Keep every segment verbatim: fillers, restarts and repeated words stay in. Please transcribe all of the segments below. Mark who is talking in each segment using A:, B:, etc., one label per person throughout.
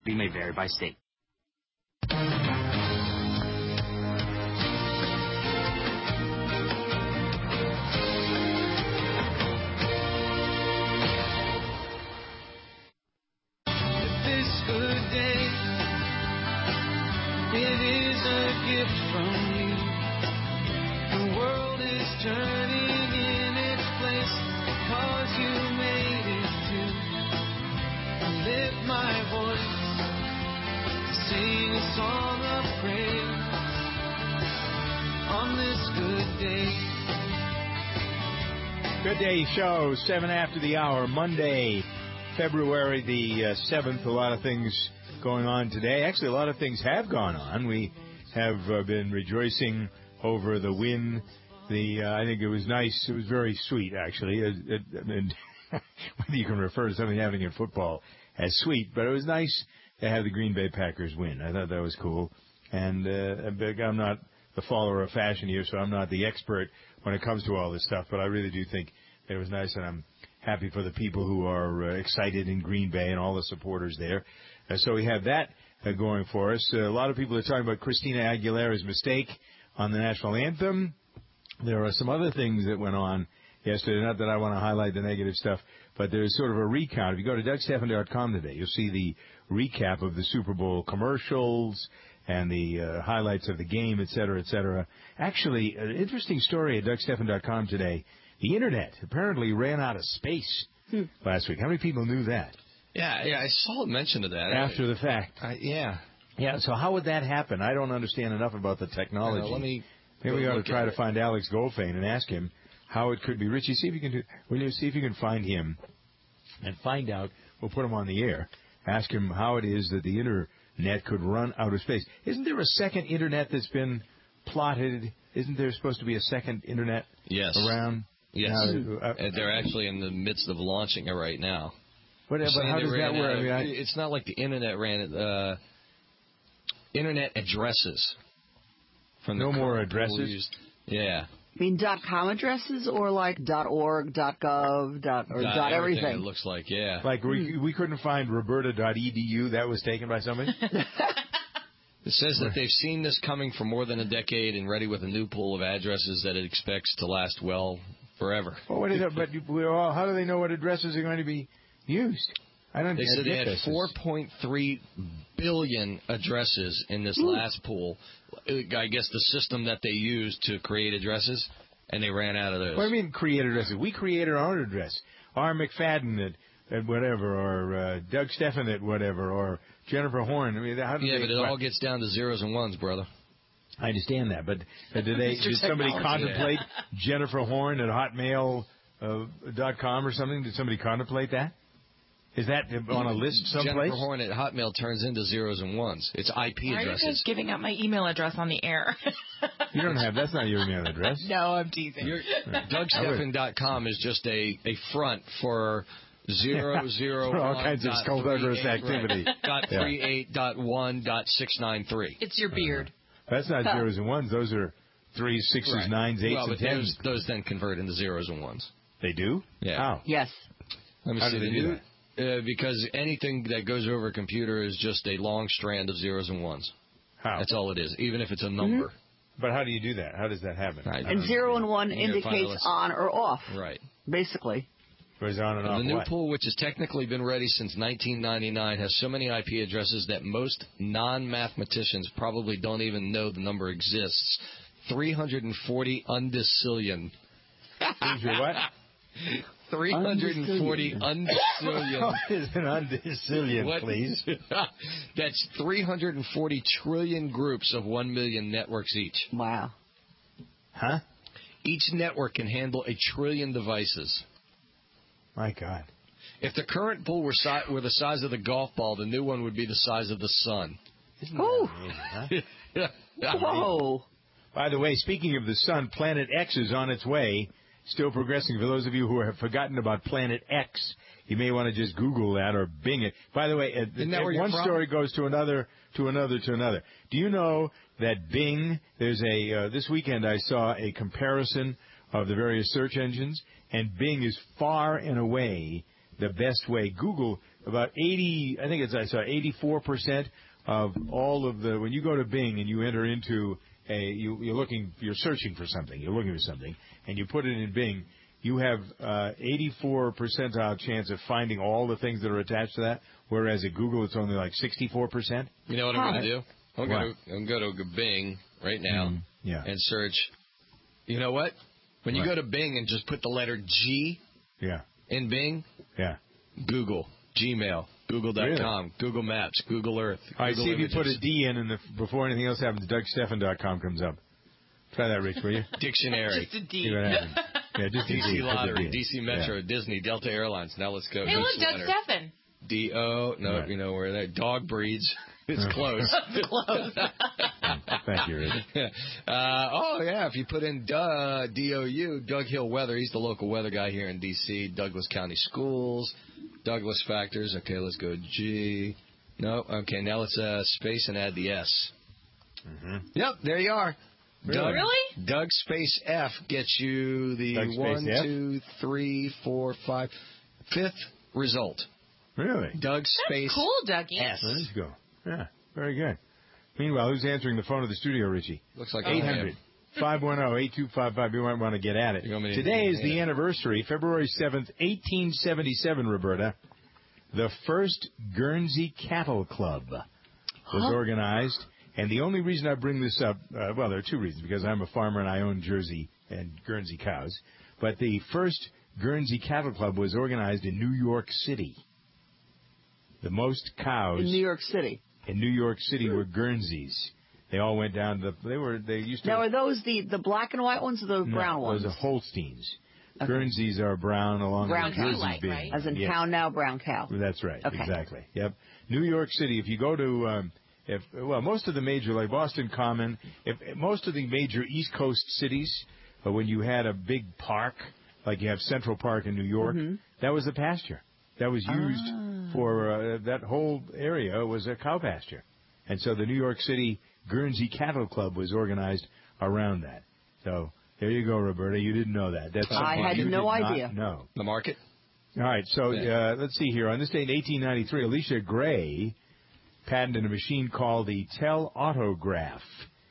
A: may vary by state.
B: This good day, it is a gift from you. The world is turning in its place because you made it too. I lift my voice to sing a song of praise on this good day.
C: Good day show, seven after the hour, Monday, February the uh, seventh. A lot of things going on today. Actually, a lot of things have gone on. We have uh, been rejoicing over the win. The uh, I think it was nice. It was very sweet, actually. It, it, and whether you can refer to something happening in football as sweet, but it was nice to have the Green Bay Packers win. I thought that was cool. And uh, I'm not the follower of fashion here, so I'm not the expert when it comes to all this stuff, but I really do think it was nice, and I'm happy for the people who are uh, excited in Green Bay and all the supporters there. Uh, so we have that uh, going for us. Uh, a lot of people are talking about Christina Aguilera's mistake on the national anthem. There are some other things that went on yesterday. Not that I want to highlight the negative stuff, but there's sort of a recount. If you go to Doug Stephan dot com today, you'll see the recap of the Super Bowl commercials and the uh, highlights of the game, et cetera, et cetera. Actually, an interesting story at Doug Stephan dot com today. The Internet apparently ran out of space hmm. last week. How many people knew that?
D: Yeah, yeah, I saw a mention of that.
C: After the fact.
D: I, yeah.
C: Yeah, so how would that happen? I don't understand enough about the technology.
D: Uh, let me
C: Maybe we ought to try to find Alex Goldfein and ask him how it could be. Richie, see if you can do, will you see if you can find him and find out. We'll put him on the air. Ask him how it is that the Internet could run out of space. Isn't there a second Internet that's been plotted? Isn't there supposed to be a second Internet
D: yes.
C: around?
D: Yes. Now, uh, they're actually in the midst of launching it right now.
C: But, but how does that work?
D: Of,
C: I mean, I,
D: it's not like the Internet ran it. Uh, Internet addresses. From
C: no
D: the
C: more addresses?
D: Yeah.
E: You mean dot .com addresses or like dot .org, dot .gov, dot, or
D: dot,
E: dot everything?
D: everything? It looks like, yeah.
C: Like we, we couldn't find roberta dot e d u. That was taken by somebody?
D: It says that they've seen this coming for more than a decade and ready with a new pool of addresses that it expects to last well forever.
C: Well, what is it? But we're all, how do they know what addresses are going to be used? I don't.
D: They said they had four point three billion addresses in this Ooh. last pool. I guess the system that they used to create addresses, and they ran out of those.
C: What do you mean create addresses? We created our own address. R. McFadden at, at whatever, or uh, Doug Stephan at whatever, or Jennifer Horn. I mean, how do
D: yeah,
C: they,
D: but it
C: what?
D: all gets down to zeros and ones, brother.
C: I understand that, but uh, did they? Did somebody contemplate Jennifer Horn at hotmail dot com or something? Did somebody contemplate that? Is that on a list someplace?
D: Jennifer Horn at Hotmail turns into zeros and ones. It's I P
F: Why
D: addresses.
F: Are you guys giving out my email address on the air?
C: You don't have. That's not your email address.
F: No, I'm teasing.
D: Doug Stephan dot com is just a, a front for zero zero
C: for all
D: one
C: kinds of skullduggerous activity.
D: Dot
C: yeah.
D: three eight dot one dot six nine three.
F: It's your beard.
C: Uh, that's not zeros and ones. Those are threes, sixes,
D: right.
C: nines, eights,
D: well,
C: and
D: but
C: tens.
D: Those, those then convert into zeros and ones.
C: They do?
D: Yeah.
C: How?
E: Yes.
D: Let me
C: How
D: see
C: do they
D: the
C: do
D: new,
C: that?
D: Uh, because anything that goes over a computer is just a long strand of zeros and ones.
C: How?
D: That's all it is, even if it's a number.
C: Mm-hmm. But how do you do that? How does that happen?
E: And zero and one indicates on or off.
D: Right.
E: Basically.
C: Or is on and off
D: The new
C: what?
D: pool, which has technically been ready since nineteen ninety-nine, has so many I P addresses that most non-mathematicians probably don't even know the number exists. three hundred forty undecillion.
C: Is your what?
D: three hundred forty undecillion.
C: What is an undecillion,
D: what?
C: please?
D: That's three hundred forty trillion groups of one million networks each.
E: Wow.
C: Huh?
D: Each network can handle a trillion devices.
C: My God.
D: If the current pool were, si- were the size of the golf ball, the new one would be the size of the sun.
C: Isn't that amazing, huh?
E: Whoa.
C: By the way, speaking of the sun, Planet X is on its way. Still progressing. For those of you who have forgotten about Planet X, you may want to just Google that or Bing it. By the way,
D: Isn't that where
C: one
D: you're
C: story
D: from?
C: goes to another, to another, to another. Do you know that Bing, there's a, uh, this weekend I saw a comparison of the various search engines, and Bing is far and away the best way. Google about eighty. I think it's I saw eighty-four percent of all of the when you go to Bing and you enter into a you, you're looking you're searching for something you're looking for something and you put it in Bing, you have uh, eighty-four percentile chance of finding all the things that are attached to that, whereas at Google it's only like sixty-four percent.
D: You know what I'm going to do? I'm going to I'm going to Bing right now
C: mm, yeah.
D: and search. You know what? When you
C: right.
D: go to Bing and just put the letter G
C: yeah.
D: in Bing,
C: yeah.
D: Google, Gmail, Google dot com, really? Google Maps, Google Earth.
C: All right,
D: Google
C: see
D: Images.
C: if you put a D in and the, before anything else happens, Doug Stephan dot com comes up. Try that, Rich, will you?
D: Dictionary.
F: Just a D.
C: See what happens. Yeah, just
D: D C
C: D.
D: Lottery, D C Metro, yeah. Disney, Delta Airlines. Now let's go.
F: Hey, look, Doug Stephan.
D: D O, no, right. you know where that dog breeds. It's close.
F: Close.
C: Thank you, Rich.
D: Uh, oh, yeah, if you put in uh, D O U, Doug Hill Weather, he's the local weather guy here in D C Douglas County Schools, Douglas Factors. Okay, let's go G. No, okay, now let's uh, space and add the S. Mm-hmm. Yep, there you are.
C: Really?
D: Doug,
F: really?
D: Doug space F gets you the
C: Doug
D: one,
C: F?
D: two, three, four, five, fifth result.
C: Really?
D: Doug space
F: That's cool, Dougie.
D: S.
C: There you go. Yeah, very good. Meanwhile, who's answering the phone of the studio, Richie?
D: Looks like
C: eight hundred, five one zero, eight two five five. You might want to get at it. Today is the anniversary, February seventh, eighteen seventy-seven, Roberta. The first Guernsey Cattle Club was
F: huh?
C: organized. And the only reason I bring this up, uh, well, there are two reasons, because I'm a farmer and I own Jersey and Guernsey cows. But the first Guernsey Cattle Club was organized in New York City. The most cows
E: in New York City.
C: In New York City were Guernseys. They all went down to the. They were. They used to.
E: Now, are those the, the black and white ones or the
C: no,
E: brown ones?
C: Those are Holsteins.
E: Okay.
C: Guernseys are brown, along
E: brown
C: with
E: cow,
C: Jerseys
F: like,
C: being.
F: right?
E: As in
C: yes.
E: cow now, brown cow.
C: That's right.
E: Okay.
C: Exactly. Yep. New York City. If you go to, um, if well, most of the major, like Boston Common, if most of the major East Coast cities, uh, when you had a big park, like you have Central Park in New York,
E: mm-hmm.
C: that was a pasture. That was used
E: ah.
C: for uh, that whole area was a cow pasture. And so the New York City Guernsey Cattle Club was organized around that. So there you go, Roberta. You didn't know that. That's
E: I had
C: you
E: no
C: did
E: idea.
C: Not know.
D: The market?
C: All right. So
D: yeah.
C: uh, let's see here. On this day in eighteen ninety-three, Alicia Gray patented a machine called the Telautograph.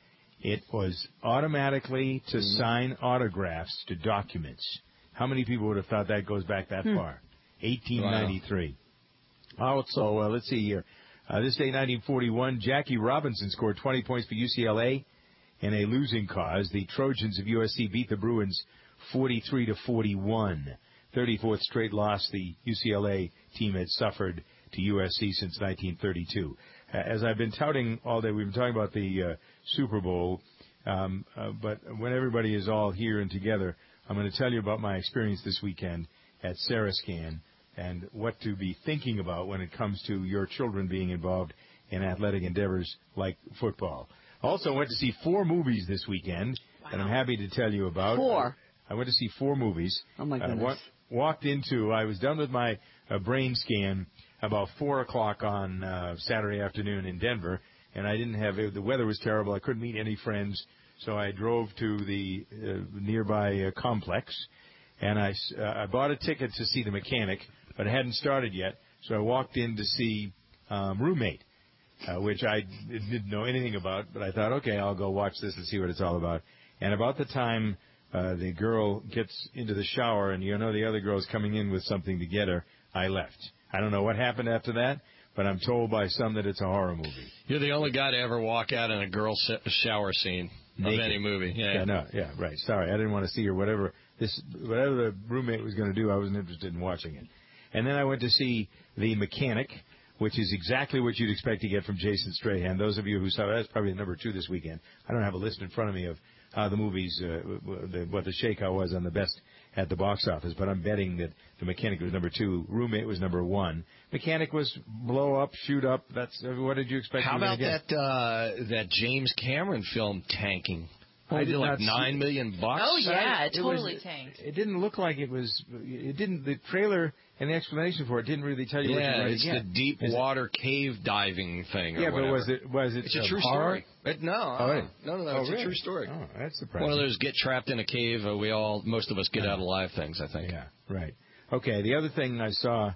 C: It was automatically to mm-hmm. sign autographs to documents. How many people would have thought that goes back that hmm. far? eighteen ninety-three. Wow. Also, uh, let's see here. Uh, this day, nineteen forty-one, Jackie Robinson scored twenty points for U C L A in a losing cause. The Trojans of U S C beat the Bruins forty-three to forty-one. thirty-fourth straight loss the U C L A team had suffered to U S C since nineteen thirty-two. Uh, as I've been touting all day, we've been talking about the uh, Super Bowl, um, uh, but when everybody is all here and together, I'm going to tell you about my experience this weekend at Sarascan and what to be thinking about when it comes to your children being involved in athletic endeavors like football. Also went to see four movies this weekend wow. that I'm happy to tell you about.
E: Four?
C: I went to see four movies.
E: Oh, my goodness.
C: Uh, wa- walked into, I was done with my uh, brain scan about four o'clock on uh, Saturday afternoon in Denver, and I didn't have, the weather was terrible. I couldn't meet any friends, so I drove to the uh, nearby uh, complex, and I, uh, I bought a ticket to see The Mechanic, but it hadn't started yet, so I walked in to see um, Roommate, uh, which I didn't know anything about, but I thought, okay, I'll go watch this and see what it's all about. And about the time uh, the girl gets into the shower and you know the other girl's coming in with something to get her, I left. I don't know what happened after that, but I'm told by some that it's a horror movie.
D: You're the only guy to ever walk out in a girl shower scene
C: Naked.
D: of any movie. Yeah,
C: yeah, no, yeah, right. Sorry, I didn't want to see her. Whatever this, whatever the Roommate was going to do, I wasn't interested in watching it. And then I went to see The Mechanic, which is exactly what you'd expect to get from Jason Strahan. Those of you who saw that's probably the number two this weekend. I don't have a list in front of me of how the movies, uh, the, what the shakeout was on the best at the box office, but I'm betting that The Mechanic was number two. Roommate was number one. Mechanic was blow up, shoot up. That's what did you expect?
D: How
C: you
D: about
C: get?
D: that uh, that James Cameron film tanking?
C: I did
D: like
C: not
D: nine
C: see
D: million bucks.
F: Oh yeah, it
C: it
F: totally
C: was,
F: tanked.
C: It didn't look like it was. It didn't. The trailer and the explanation for it didn't really tell you what
D: Yeah,
C: you're going
D: it's
C: to get.
D: the deep
C: Is
D: water it? cave diving thing. Or
C: yeah,
D: whatever.
C: but was it was it
D: It's a
C: uh,
D: true
C: horror?
D: story. It, no,
C: Oh,
D: uh,
C: really?
D: no, no, no.
C: Oh,
D: it's
C: really?
D: a true story.
C: Oh, that's surprising.
D: One of those get trapped in a cave. Uh, we all, most of us, get
C: yeah.
D: out alive things. I think.
C: Yeah, right. Okay. The other thing I saw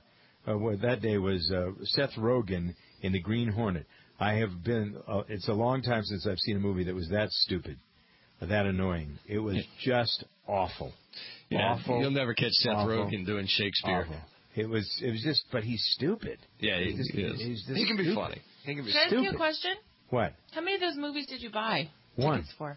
C: uh, what that day was uh, Seth Rogen in The Green Hornet. I have been. Uh, it's a long time since I've seen a movie that was that stupid, that annoying. It was just awful.
D: Yeah,
C: awful.
D: You'll never catch Seth
C: awful,
D: Rogen doing Shakespeare.
C: Awful. It was. It was just. But he's stupid.
D: Yeah, he,
C: he's just,
D: he is.
C: He's just
D: he can be
C: stupid.
D: funny. He can be
F: Can I ask
C: stupid.
F: you a question?
C: What?
F: How many of those movies did you buy
C: One.
F: tickets for?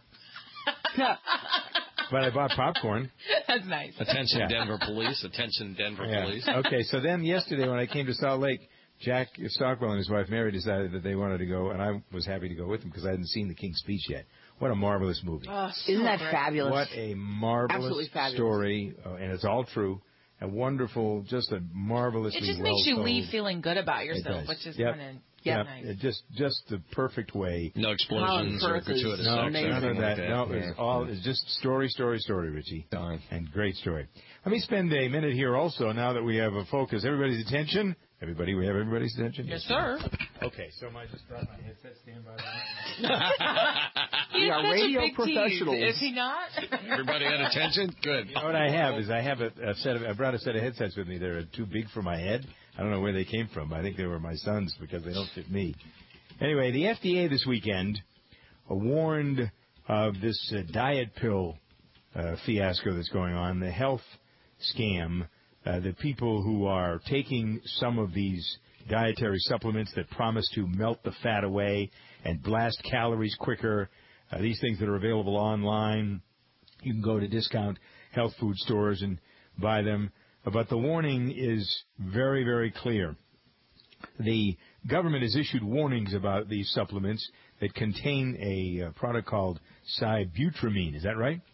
C: But I bought popcorn.
F: That's nice.
D: Attention,
C: Yeah.
D: Denver police. Attention, Denver
C: Yeah.
D: police.
C: Okay, so then yesterday when I came to Salt Lake, Jack Stockwell and his wife Mary decided that they wanted to go, and I was happy to go with them because I hadn't seen The King's Speech yet. What a marvelous movie.
F: Oh, so
E: Isn't that
F: great.
E: fabulous?
C: What a marvelous
E: Absolutely fabulous.
C: story, uh, and it's all true. A wonderful, just a marvelously
F: It just
C: well
F: makes you
C: told.
F: leave feeling good about
C: It
F: yourself,
C: does.
F: which is
C: Yep.
F: kind of
C: Yeah,
F: nice.
C: it just just the perfect way.
D: No explosions or
E: Colin Firth is
D: gratuitous
C: No,
D: sex or
E: amazing.
C: none
D: anything
C: of
D: like
C: that.
D: that.
C: No,
D: Yeah.
C: it's all it's just story, story, story, Richie.
D: Darn.
C: And great story. Let me spend a minute here also now that we have a focus. Everybody's attention. Everybody, we have everybody's attention.
F: Yes, sir.
C: Okay, so I just brought my headset. Stand by that.
F: He's
E: We are
F: such
E: radio
F: a big
E: professionals.
F: tease, is he not?
D: Everybody had attention? Good.
C: You know what I have is I have a, a set of I brought a set of headsets with me. They're too big for my head. I don't know where they came from. I think they were my son's because they don't fit me. Anyway, the F D A this weekend uh, warned of this uh, diet pill uh, fiasco that's going on, the health scam, uh, the people who are taking some of these dietary supplements that promise to melt the fat away and blast calories quicker, uh, these things that are available online. You can go to discount health food stores and buy them. But the warning is very, very clear. The government has issued warnings about these supplements that contain a uh, product called sibutramine. Is that right?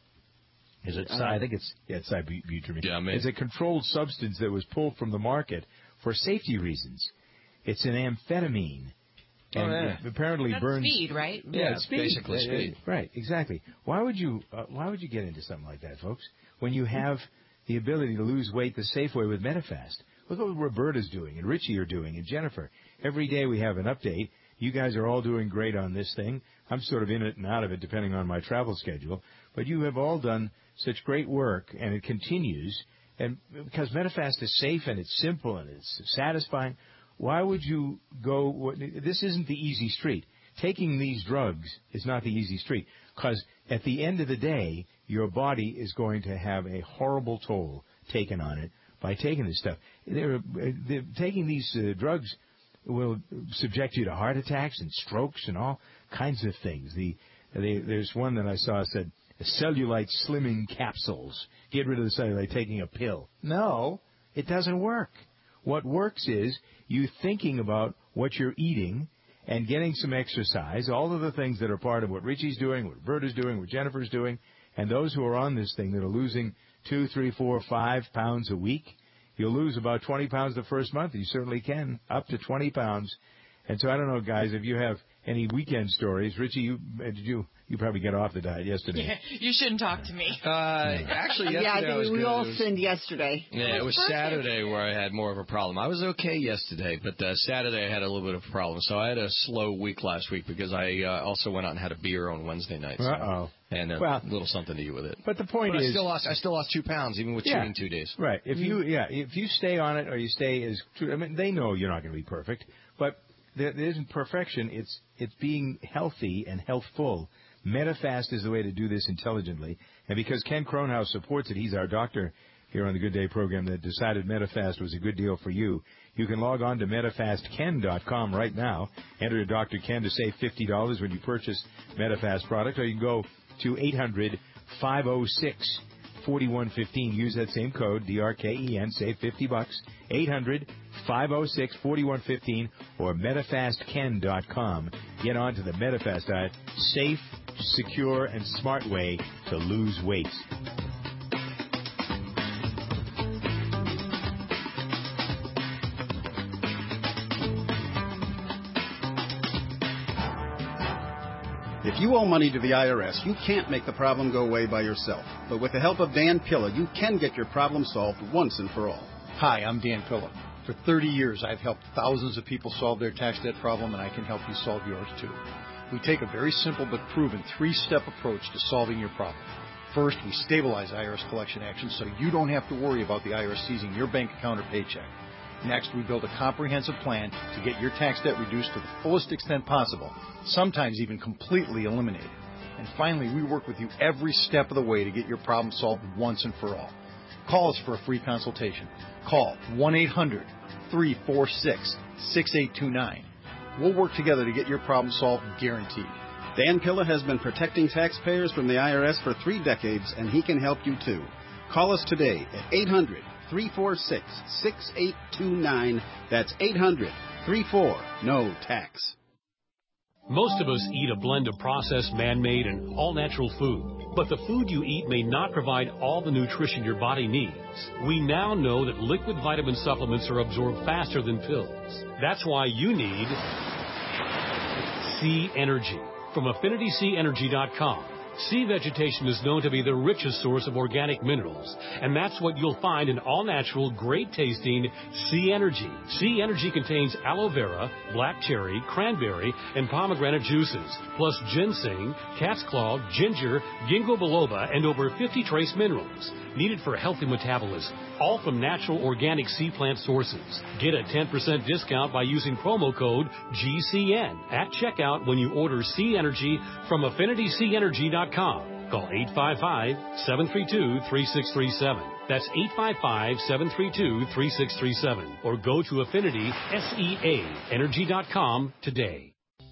C: Is it? Uh, I think it's yeah, it's sibutramine.
D: Yeah, maybe.
C: It's a controlled substance that was pulled from the market for safety reasons. It's an amphetamine. And
D: oh, yeah.
C: it apparently
F: That's
C: burns.
F: speed, right?
D: Yeah,
C: it's
D: it's basically
C: Uh,
D: speed.
C: uh, Right, exactly. Why would you? Uh, why would you get into something like that, folks? When you have the ability to lose weight the safe way with Medifast. Look what Roberta's doing, and Richie are doing, and Jennifer. Every day we have an update. You guys are all doing great on this thing. I'm sort of in it and out of it depending on my travel schedule. But you have all done such great work, and it continues. And because Medifast is safe and it's simple and it's satisfying, why would you go? This isn't the easy street. Taking these drugs is not the easy street because at the end of the day, your body is going to have a horrible toll taken on it by taking this stuff. They're, they're, taking these uh, drugs will subject you to heart attacks and strokes and all kinds of things. The they, there's one that I saw said cellulite slimming capsules. Get rid of the cellulite, taking a pill. No, it doesn't work. What works is you thinking about what you're eating and getting some exercise, all of the things that are part of what Richie's doing, what Berta's doing, what Jennifer's doing, and those who are on this thing that are losing two, three, four, five pounds a week. You'll lose about twenty pounds the first month. You certainly can, up to twenty pounds. And so I don't know, guys, if you have any weekend stories. Richie, you did you you probably get off the diet yesterday.
F: Yeah, you shouldn't talk to me.
D: Uh, actually, yesterday
E: yeah, I
D: I was
E: think we
D: good.
E: all
D: It was-
E: sinned yesterday.
D: Yeah, it was
F: Perfect.
D: Saturday where I had more of a problem. I was okay yesterday, but uh, Saturday I had a little bit of a problem. So I had a slow week last week because I uh, also went out and had a beer on Wednesday night. So,
C: Uh-oh.
D: And a
C: Well-
D: little something to do with it.
C: But the point
D: But I
C: is,
D: still lost. I still lost two pounds even with
C: Yeah.
D: cheating two days.
C: right? If you yeah, if you stay on it or you stay as true, I mean, they know you're not going to be perfect, but there, there isn't perfection. It's it's being healthy and healthful. Medifast is the way to do this intelligently, and because Ken Kronhaus supports it, he's our doctor here on the Good Day program that decided Medifast was a good deal for you. You can log on to medifast ken dot com right now. Enter Doctor Ken to save fifty dollars when you purchase Medifast product, or you can go to eight hundred, five oh six, four one one five. Use that same code, D R K E N, save fifty bucks. eight hundred, five oh six, four one one five or medifast ken dot com. Get on to the Medifast diet. Safe, secure, and smart way to lose weight.
A: If you owe money to the I R S, you can't make the problem go away by yourself. But with the help of Dan Pilla, you can get your problem solved once and for all.
G: Hi, I'm Dan Pilla. For thirty years, I've helped thousands of people solve their tax debt problem, and I can help you solve yours too. We take a very simple but proven three-step approach to solving your problem. First, we stabilize I R S collection actions so you don't have to worry about the I R S seizing your bank account or paycheck. Next, we build a comprehensive plan to get your tax debt reduced to the fullest extent possible, sometimes even completely eliminated. And finally, we work with you every step of the way to get your problem solved once and for all. Call us for a free consultation. Call one eight hundred, three four six, six eight two nine. We'll work together to get your problem solved, guaranteed.
A: Dan Pilla has been protecting taxpayers from the I R S for three decades, and he can help you too. Call us today at eight hundred, three four six, six eight two nine. That's eight hundred, three four, N O tax.
H: Most of us eat a blend of processed, man-made, and all-natural food. But the food you eat may not provide all the nutrition your body needs. We now know that liquid vitamin supplements are absorbed faster than pills. That's why you need Sea Energy from affinity sea energy dot com. Sea vegetation is known to be the richest source of organic minerals, and that's what you'll find in all-natural, great-tasting Sea Energy. Sea Energy contains aloe vera, black cherry, cranberry, and pomegranate juices, plus ginseng, cat's claw, ginger, ginkgo biloba, and over fifty trace minerals needed for healthy metabolism, all from natural organic sea plant sources. Get a ten percent discount by using promo code G C N at checkout when you order Sea Energy from affinity sea energy dot com. Call eight five five, seven three two, three six three seven. That's eight five five, seven three two, three six three seven. Or go to affinity sea energy dot com today.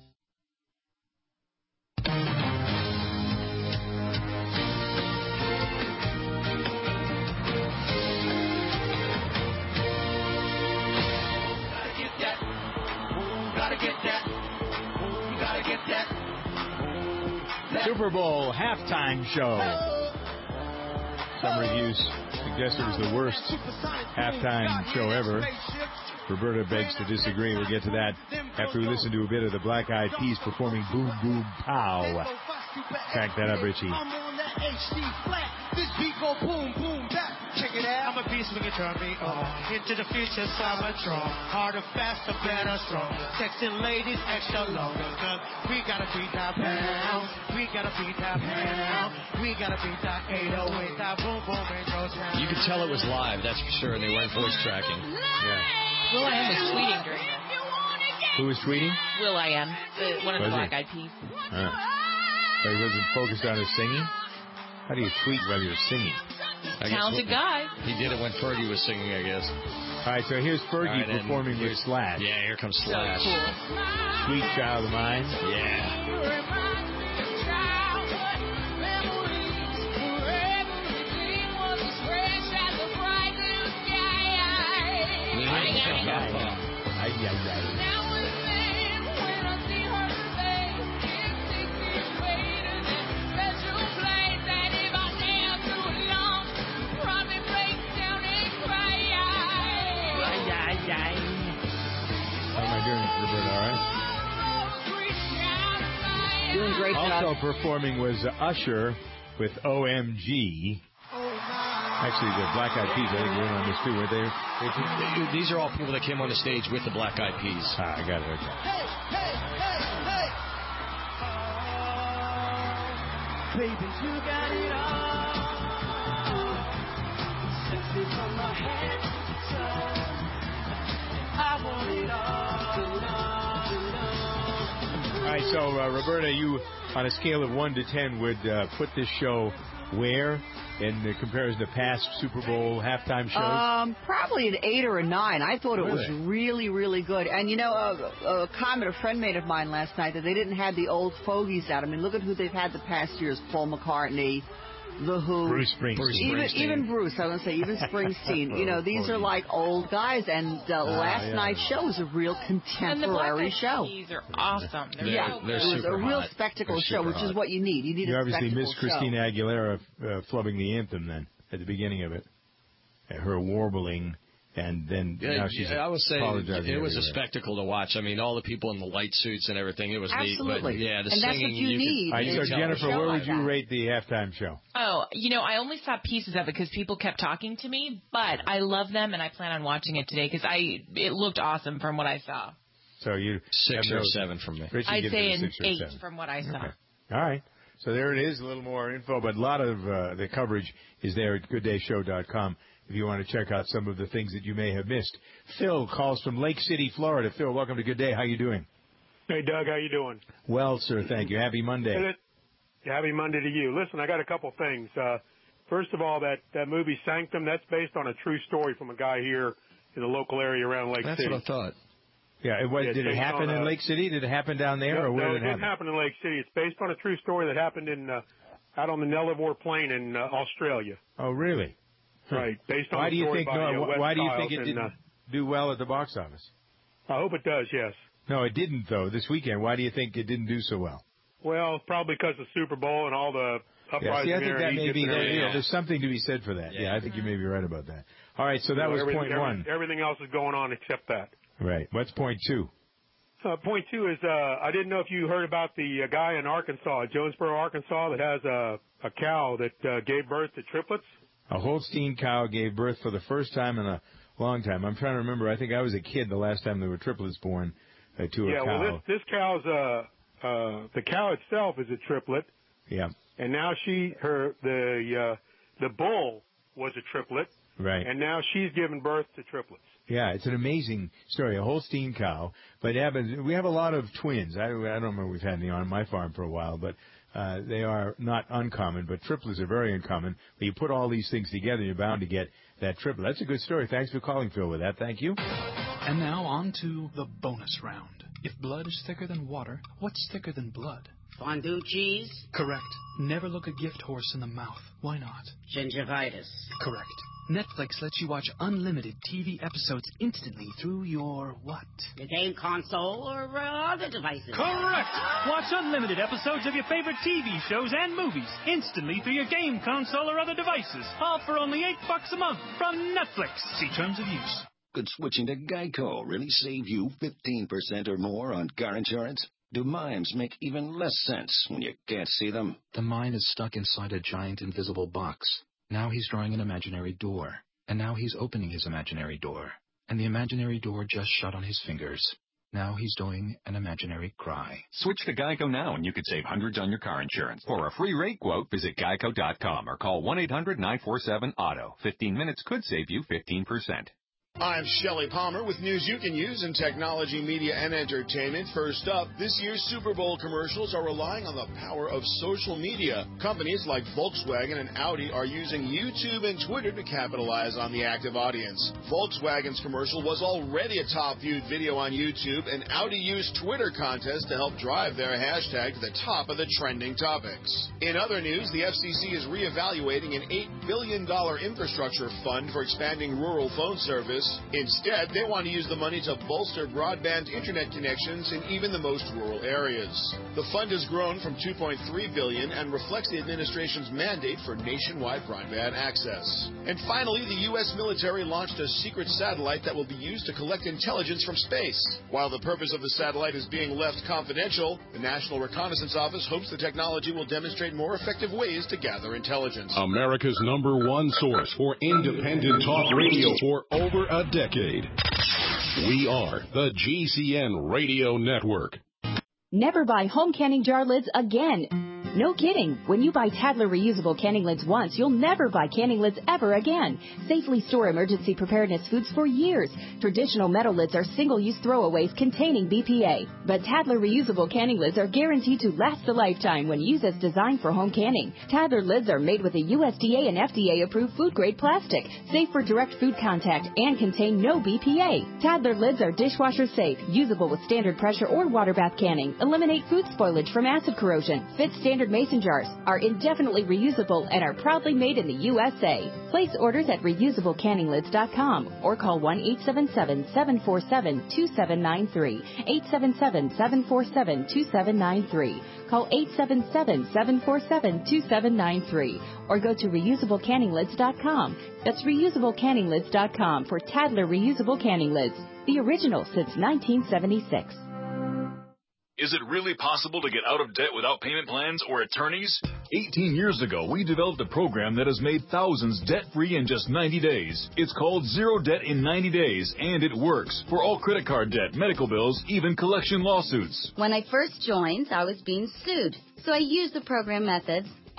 C: Super Bowl halftime show. Some reviews suggest it was the worst halftime show ever. Roberta begs to disagree. We'll get to that after we listen to a bit of the Black Eyed Peas performing Boom Boom Pow. Crack that up, Richie.
B: This beat go boom, boom, back. Check it out. I'm a beast when you turn me on. Into the future, Cybertron. Harder, faster, better, stronger. Sexy ladies, extra longer. Cause we gotta beat that pound. We gotta beat that pound. We gotta beat that eight oh eight. That boom, boom, and goes down.
D: You could tell it was live, that's for sure, and they weren't voice tracking.
C: Yeah.
F: Will I Am was tweeting during this.
C: Who was tweeting?
F: Will I Am, the, one of
C: Was
F: the
C: he?
F: Black Eyed Peas.
C: Uh, he wasn't focused on his singing? How do you tweet while you're singing?
D: I guess
F: Talented
D: what-
F: guy.
D: He did it when Fergie was singing, I guess.
C: All right, so here's Fergie
D: All right, and
C: performing with
D: here's-
C: Slash.
D: Yeah, here comes
F: So
D: Slash.
F: cool.
C: Sweet Child of Mine.
D: Yeah.
C: Ay, ay, ay. How am I doing, Roberta? All right?
E: Doing great
C: Also
E: job.
C: performing was Usher with O M G. Actually, the Black Eyed Peas, I think, were in on this too, weren't they?
D: These are all people that came on the stage with the Black Eyed Peas.
C: Ah, I got it. Okay.
B: Baby, you got it all. Sexy from my head to toe. I want it all.
C: All right, so uh, Roberta, you, on a scale of one to ten, would uh, put this show where in the comparison to past Super Bowl halftime shows?
E: Um, probably an eight or a nine. I thought it was
C: Really?
E: really, really good. And you know, a, a comment a friend made of mine last night that they didn't have the old fogies out. I mean, look at who they've had the past years: Paul McCartney, The Who,
C: Bruce Springsteen.
D: Bruce
E: even
D: Springsteen.
E: even Bruce. I want to say even Springsteen. You know, these are like old guys. And uh, last
C: yeah.
E: night's show was a real
F: And the Black
E: contemporary
F: Eyed
E: show.
F: Peas are awesome. They're
E: Yeah,
F: so
D: They're
E: it was
D: super
E: a real
D: hot.
E: spectacle
D: They're
E: show,
D: super
E: which
D: hot.
E: is what you need. You need
C: You
E: a
C: obviously
E: spectacle
C: missed
E: show.
C: Christina Aguilera uh, flubbing the anthem then at the beginning of it. Uh, Her warbling, and then
D: Yeah,
C: now she's
D: yeah, I would say
C: apologizing
D: it was a
C: everywhere.
D: spectacle to watch. I mean, all the people in the light suits and everything, it was
E: Absolutely.
D: neat. But yeah, the
E: And that's
D: singing,
E: what you
D: could-
E: need.
C: All right,
E: You
C: so
E: need to
C: Jennifer,
E: show
C: where
E: like
C: would you
E: that.
C: rate the halftime show?
F: Oh, you know, I only saw pieces of it because people kept talking to me, but I love them and I plan on watching it today because I it looked awesome from what I saw.
C: So you
D: Six
C: have
D: or
C: no-
D: seven from me.
C: Richie
F: I'd
C: gives
F: say
C: it a
F: an
C: six or
F: eight
C: seven.
F: from what I saw.
C: Okay. All right. So there it is, a little more info, but a lot of uh, the coverage is there at good day show dot com. if you want to check out some of the things that you may have missed. Phil calls from Lake City, Florida. Phil, welcome to Good Day. How you doing?
I: Hey, Doug, how you doing?
C: Well, sir, thank you. Happy Monday.
I: Happy Monday to you. Listen, I got a couple things. Uh, first of all, that, that movie Sanctum, that's based on a true story from a guy here in the local area around Lake
D: That's
I: City.
D: That's what I thought.
C: Yeah, it was,
I: yeah
C: did it happen in
I: a,
C: Lake City? Did it happen down there,
I: no,
C: or where
I: no,
C: did it,
I: it didn't
C: happen?
I: happen in Lake City. It's based on a true story that happened in uh, out on the Nullarbor Plain in uh, Australia.
C: Oh, really?
I: Right. Based on
C: why
I: a
C: do you
I: story
C: think?
I: by,
C: No,
I: uh, Wes
C: why do you
I: Kyles
C: think it
I: and,
C: didn't
I: uh,
C: do well at the box office?
I: I hope it does. Yes.
C: No, it didn't though. This weekend, why do you think it didn't do so well?
I: Well, probably because of the Super Bowl and all the uprising
C: yeah, see, I think
I: there
C: that
I: in
C: may
I: Egypt
C: be.
I: and
C: There,
I: everything
C: yeah,
I: else.
C: there's something to be said for that. Yeah, yeah I think you may be right about that. All right, so that
I: You know,
C: was
I: everything,
C: point
I: every,
C: one.
I: Everything else is going on except that.
C: Right. What's point two?
I: Uh, point two is uh, I didn't know if you heard about the uh, guy in Arkansas, Jonesboro, Arkansas, that has a, a cow that uh, gave birth to triplets.
C: A Holstein cow gave birth for the first time in a long time. I'm trying to remember. I think I was a kid the last time there were triplets born uh, to
I: yeah,
C: a cow.
I: well, this, this cow's uh, uh, the cow itself is a triplet.
C: Yeah.
I: And now she, her, the uh, the bull was a triplet.
C: Right.
I: And now she's given birth to triplets.
C: Yeah, it's an amazing story, a Holstein cow. But yeah, but we have a lot of twins. I, I don't remember we've had any on my farm for a while, but uh, they are not uncommon. But triplets are very uncommon. But you put all these things together, you're bound to get that triplet. That's a good story. Thanks for calling, Phil, with that. Thank you.
J: And now on to the bonus round. If blood is thicker than water, what's thicker than blood?
K: Fondue cheese?
J: Correct. Never look a gift horse in the mouth. Why not?
K: Gingivitis.
J: Correct. Netflix lets you watch unlimited T V episodes instantly through your what?
K: Your game console or uh, other devices.
L: Correct! Watch unlimited episodes of your favorite T V shows and movies instantly through your game console or other devices. All for only eight bucks a month from Netflix. See terms of use.
M: Could switching to Geico really save you fifteen percent or more on car insurance? Do mimes make even less sense when you can't see them?
N: The mime is stuck inside a giant invisible box. Now he's drawing an imaginary door. And now he's opening his imaginary door. And the imaginary door just shut on his fingers. Now he's doing an imaginary cry.
O: Switch to Geico now and you could save hundreds on your car insurance. For a free rate quote, visit geico dot com or call one eight hundred nine four seven auto. fifteen minutes could save you fifteen percent.
P: I'm Shelley Palmer with news you can use in technology, media, and entertainment. First up, this year's Super Bowl commercials are relying on the power of social media. Companies like Volkswagen and Audi are using YouTube and Twitter to capitalize on the active audience. Volkswagen's commercial was already a top-viewed video on YouTube, and Audi used Twitter contests to help drive their hashtag to the top of the trending topics. In other news, the F C C is reevaluating an eight billion dollars infrastructure fund for expanding rural phone service. Instead, they want to use the money to bolster broadband internet connections in even the most rural areas. The fund has grown from two point three billion dollars and reflects the administration's mandate for nationwide broadband access. And finally, the U S military launched a secret satellite that will be used to collect intelligence from space. While the purpose of the satellite is being left confidential, the National Reconnaissance Office hopes the technology will demonstrate more effective ways to gather intelligence.
Q: America's number one source for independent talk radio for over a decade. We are the G C N Radio Network.
R: Never buy home canning jar lids again. No kidding. When you buy Tadler reusable canning lids once, you'll never buy canning lids ever again. Safely store emergency preparedness foods for years. Traditional metal lids are single-use throwaways containing B P A. But Tadler reusable canning lids are guaranteed to last a lifetime when used as designed for home canning. Tadler lids are made with a U S D A and F D A-approved food-grade plastic, safe for direct food contact, and contain no B P A. Tadler lids are dishwasher safe, usable with standard pressure or water bath canning, eliminate food spoilage from acid corrosion, fit standard mason jars, are indefinitely reusable, and are proudly made in the U S A. Place orders at reusable canning lids dot com or call one eight seven seven, seven four seven, two seven nine three, eight seven seven, seven four seven, two seven nine three. Call eight seven seven, seven four seven, two seven nine three or go to reusable canning lids dot com. That's reusable canning lids dot com for Tadler reusable canning lids, the original since nineteen seventy-six.
S: Is it really possible to get out of debt without payment plans or attorneys? eighteen years ago, we developed a program that has made thousands debt-free in just ninety days. It's called Zero Debt in ninety days, and it works for all credit card debt, medical bills, even collection lawsuits.
T: When I first joined, I was being sued, so I used the program methods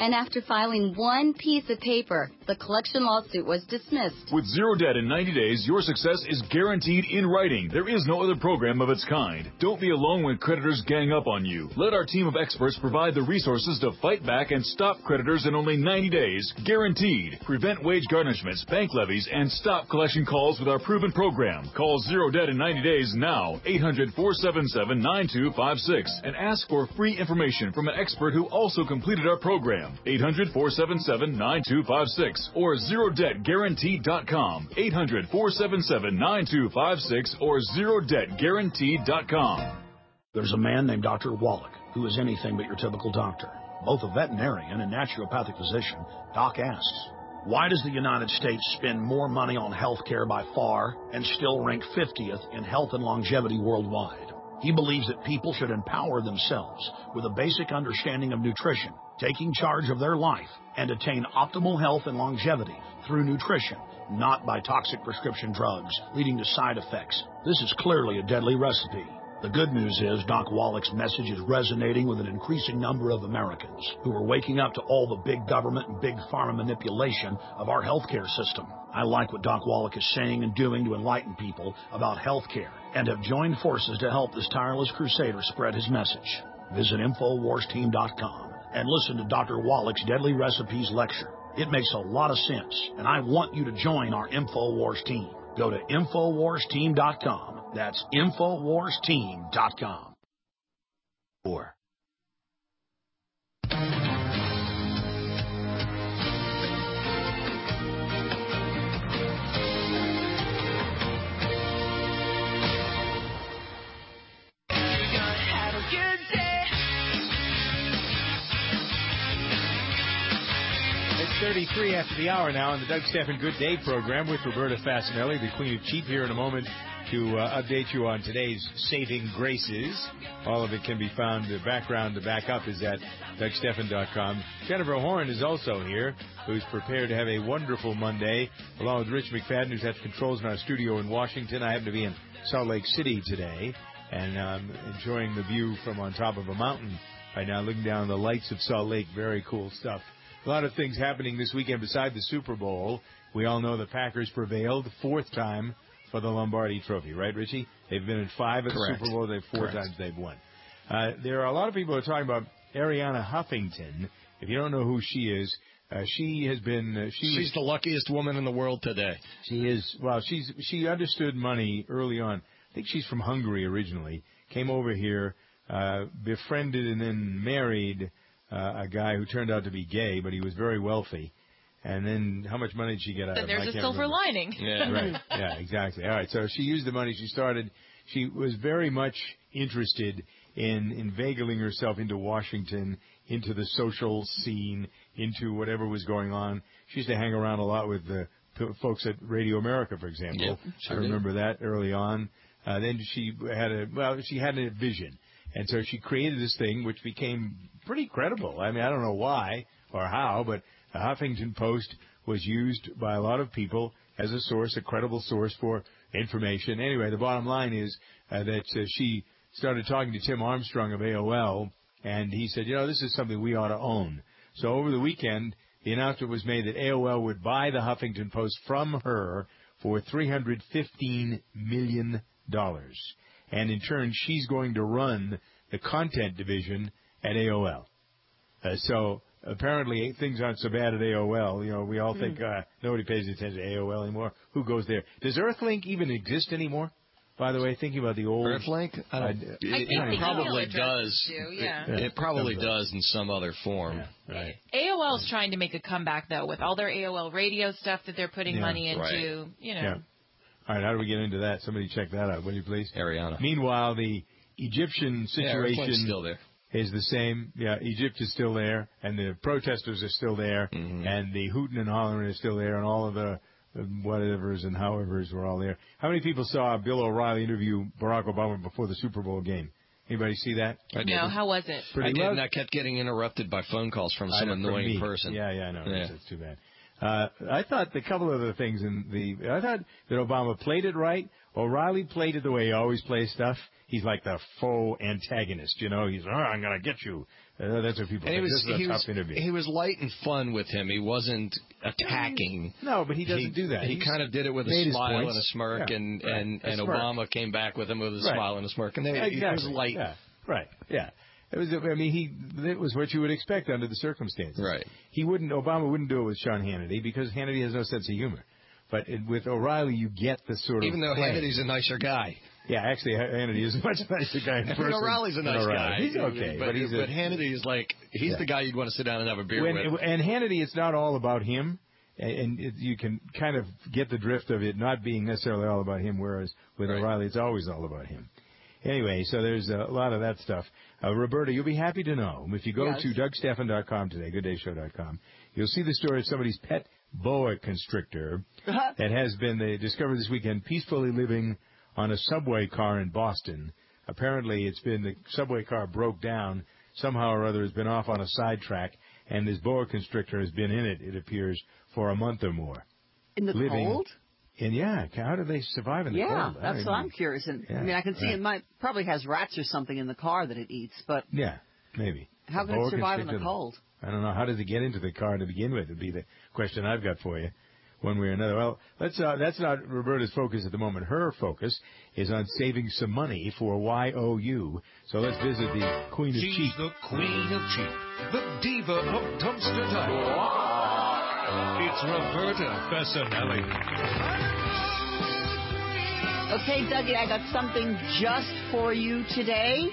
T: And after filing one piece of paper, the collection lawsuit was dismissed.
S: With zero debt in ninety days, your success is guaranteed in writing. There is no other program of its kind. Don't be alone when creditors gang up on you. Let our team of experts provide the resources to fight back and stop creditors in only ninety days. Guaranteed. Prevent wage garnishments, bank levies, and stop collection calls with our proven program. Call Zero Debt in ninety days now. eight hundred, four seven seven, nine two five six. And ask for free information from an expert who also completed our program. eight hundred, four seven seven, nine two five six or zero debt guaranteed dot com. eight hundred, four seven seven, nine two five six or zero debt guaranteed dot com.
U: There's a man named Doctor Wallach who is anything but your typical doctor. Both a veterinarian and naturopathic physician, Doc asks, why does the United States spend more money on health care by far and still rank fiftieth in health and longevity worldwide? He believes that people should empower themselves with a basic understanding of nutrition, taking charge of their life, and attain optimal health and longevity through nutrition, not by toxic prescription drugs leading to side effects. This is clearly a deadly recipe. The good news is Doc Wallach's message is resonating with an increasing number of Americans who are waking up to all the big government and big pharma manipulation of our healthcare system. I like what Doc Wallach is saying and doing to enlighten people about healthcare and have joined forces to help this tireless crusader spread his message. Visit Infowars Team dot com and listen to Doctor Wallach's Deadly Recipes lecture. It makes a lot of sense, and I want you to join our Infowars team. Go to Infowars Team dot com. That's Infowars Team dot com. Four.
C: thirty-three after the hour now on the Doug Stephan Good Day program with Roberta Fasinelli, the Queen of Cheap, here in a moment to uh, update you on today's saving graces. All of it can be found. The background to back up is at Doug Stephan dot com. Jennifer Horn is also here, who's prepared to have a wonderful Monday, along with Rich McFadden, who's at the controls in our studio in Washington. I happen to be in Salt Lake City today, and um, enjoying the view from on top of a mountain right now, looking down the lights of Salt Lake. Very cool stuff. A lot of things happening this weekend beside the Super Bowl. We all know the Packers prevailed, fourth time for the Lombardi Trophy, right, Richie? They've been in five at
D: Correct.
C: the Super Bowl. They've four
D: Correct.
C: times they've won. Uh, there are a lot of people who are talking about Arianna Huffington. If you don't know who she is, uh, she has been. Uh, she
D: She's
C: was,
D: the luckiest woman in the world today.
C: She is. Well, she's she understood money early on. I think she's from Hungary originally. Came over here, uh, befriended, and then married Uh, a guy who turned out to be gay, but he was very wealthy. And then how much money did she get out
F: Then
C: of him?
F: there's
C: I
F: a
C: can't
F: silver
C: remember.
F: lining.
C: Yeah, right. Yeah, exactly. All right, so she used the money. She started, she was very much interested in inveigling herself into Washington, into the social scene, into whatever was going on. She used to hang around a lot with the p- folks at Radio America, for example.
D: Yep, sure
C: I remember that early on. Uh, then she had a, well, she had a vision. And so she created this thing, which became pretty credible. I mean, I don't know why or how, but the Huffington Post was used by a lot of people as a source, a credible source for information. Anyway, the bottom line is uh, that uh, she started talking to Tim Armstrong of A O L, and he said, you know, this is something we ought to own. So over the weekend, the announcement was made that A O L would buy the Huffington Post from her for three hundred fifteen million dollars. And in turn, she's going to run the content division at A O L. Uh, so apparently things aren't so bad at A O L. You know, we all think uh, nobody pays attention to A O L anymore. Who goes there? Does Earthlink even exist anymore? By the way, thinking about the old
D: Earthlink, I don't,
C: uh,
D: it,
C: it,
D: it probably does.
F: do, yeah.
D: It, it probably does in some other form.
C: Yeah, right.
F: A O L is trying to make a comeback, though, with all their A O L radio stuff that they're putting
C: Yeah,
F: money into.
D: right.
F: You know.
C: Yeah. All right, how do we get into that? Somebody check that out, will you please?
D: Ariana.
C: Meanwhile, the Egyptian
D: Yeah, Earthlink's
C: situation
D: still there.
C: is the same. Yeah, Egypt is still there, and the protesters are still there,
D: Mm-hmm.
C: and the hooting and hollering is still there, and all of the the whatevers and howevers were all there. How many people saw Bill O'Reilly interview Barack Obama before the Super Bowl game? Anybody see that?
D: I did.
F: No, how was it?
C: Pretty
D: I did,
C: well.
D: and I kept getting interrupted by phone calls from
C: I
D: some
C: know, from
D: annoying
C: me.
D: person.
C: Yeah, yeah, I know.
D: Yeah.
C: That's, that's too bad. Uh, I thought the couple of the things in the, I thought that Obama played it right. O'Reilly played it the way he always plays stuff. He's like the faux antagonist, you know. He's, oh, I'm going to get you. Uh, that's what people
D: and
C: think.
D: He was,
C: this is a
D: he
C: tough
D: was,
C: interview.
D: He was light and fun with him. He wasn't attacking.
C: No, but he doesn't
D: he,
C: do that.
D: He
C: He's
D: kind of did it with a smile and a smirk, yeah, and,
C: right.
D: and,
C: a
D: and
C: smirk.
D: Obama came back with him with a
C: right.
D: smile and a smirk. And they,
C: exactly.
D: it was light.
C: Yeah. Right, yeah. It was. I mean, he. It was what you would expect under the circumstances.
D: Right.
C: He wouldn't. Obama wouldn't do it with Sean Hannity because Hannity has no sense of humor. But it, with O'Reilly, you get the sort
D: Even
C: of.
D: Even though
C: play.
D: Hannity's a nicer guy.
C: Yeah, actually, Hannity is a much nicer guy in person.
D: O'Reilly's a nice guy.
C: He's okay,
D: but,
C: but he's.
D: But
C: a,
D: Hannity is like he's
C: yeah.
D: the guy you'd want to sit down and have a beer
C: when,
D: with.
C: And Hannity, it's not all about him. And it, you can kind of get the drift of it not being necessarily all about him, whereas with right. O'Reilly, it's always all about him. Anyway, so there's a lot of that stuff. Uh, Roberta, you'll be happy to know, if you go
E: yes.
C: to Doug Stephan dot com today, good day show dot com, you'll see the story of somebody's pet boa constrictor that has been, they discovered this weekend, peacefully living on a subway car in Boston. Apparently, it's been, the subway car broke down, somehow or other has been off on a sidetrack, and this boa constrictor has been in it, it appears, for a month or more.
E: In the
C: living,
E: cold?
C: And yeah, how do they survive in the
E: yeah,
C: cold?
E: Yeah, that's what I'm curious. And
C: yeah,
E: I mean, I can see
C: yeah.
E: it might probably has rats or something in the car that it eats, but
C: yeah, maybe.
E: How can it survive in the cold?
C: I don't know. How does it get into the car to begin with? Would be the question I've got for you, one way or another. Well, let's. Uh, that's not Roberta's focus at the moment. Her focus is on saving some money for Y O U. So let's visit the Queen of
B: She's
C: Cheap.
B: the Queen of Cheap, the diva of dumpster diving. It's Roberta Bessinelli.
E: Okay, Dougie, I got something just for you today.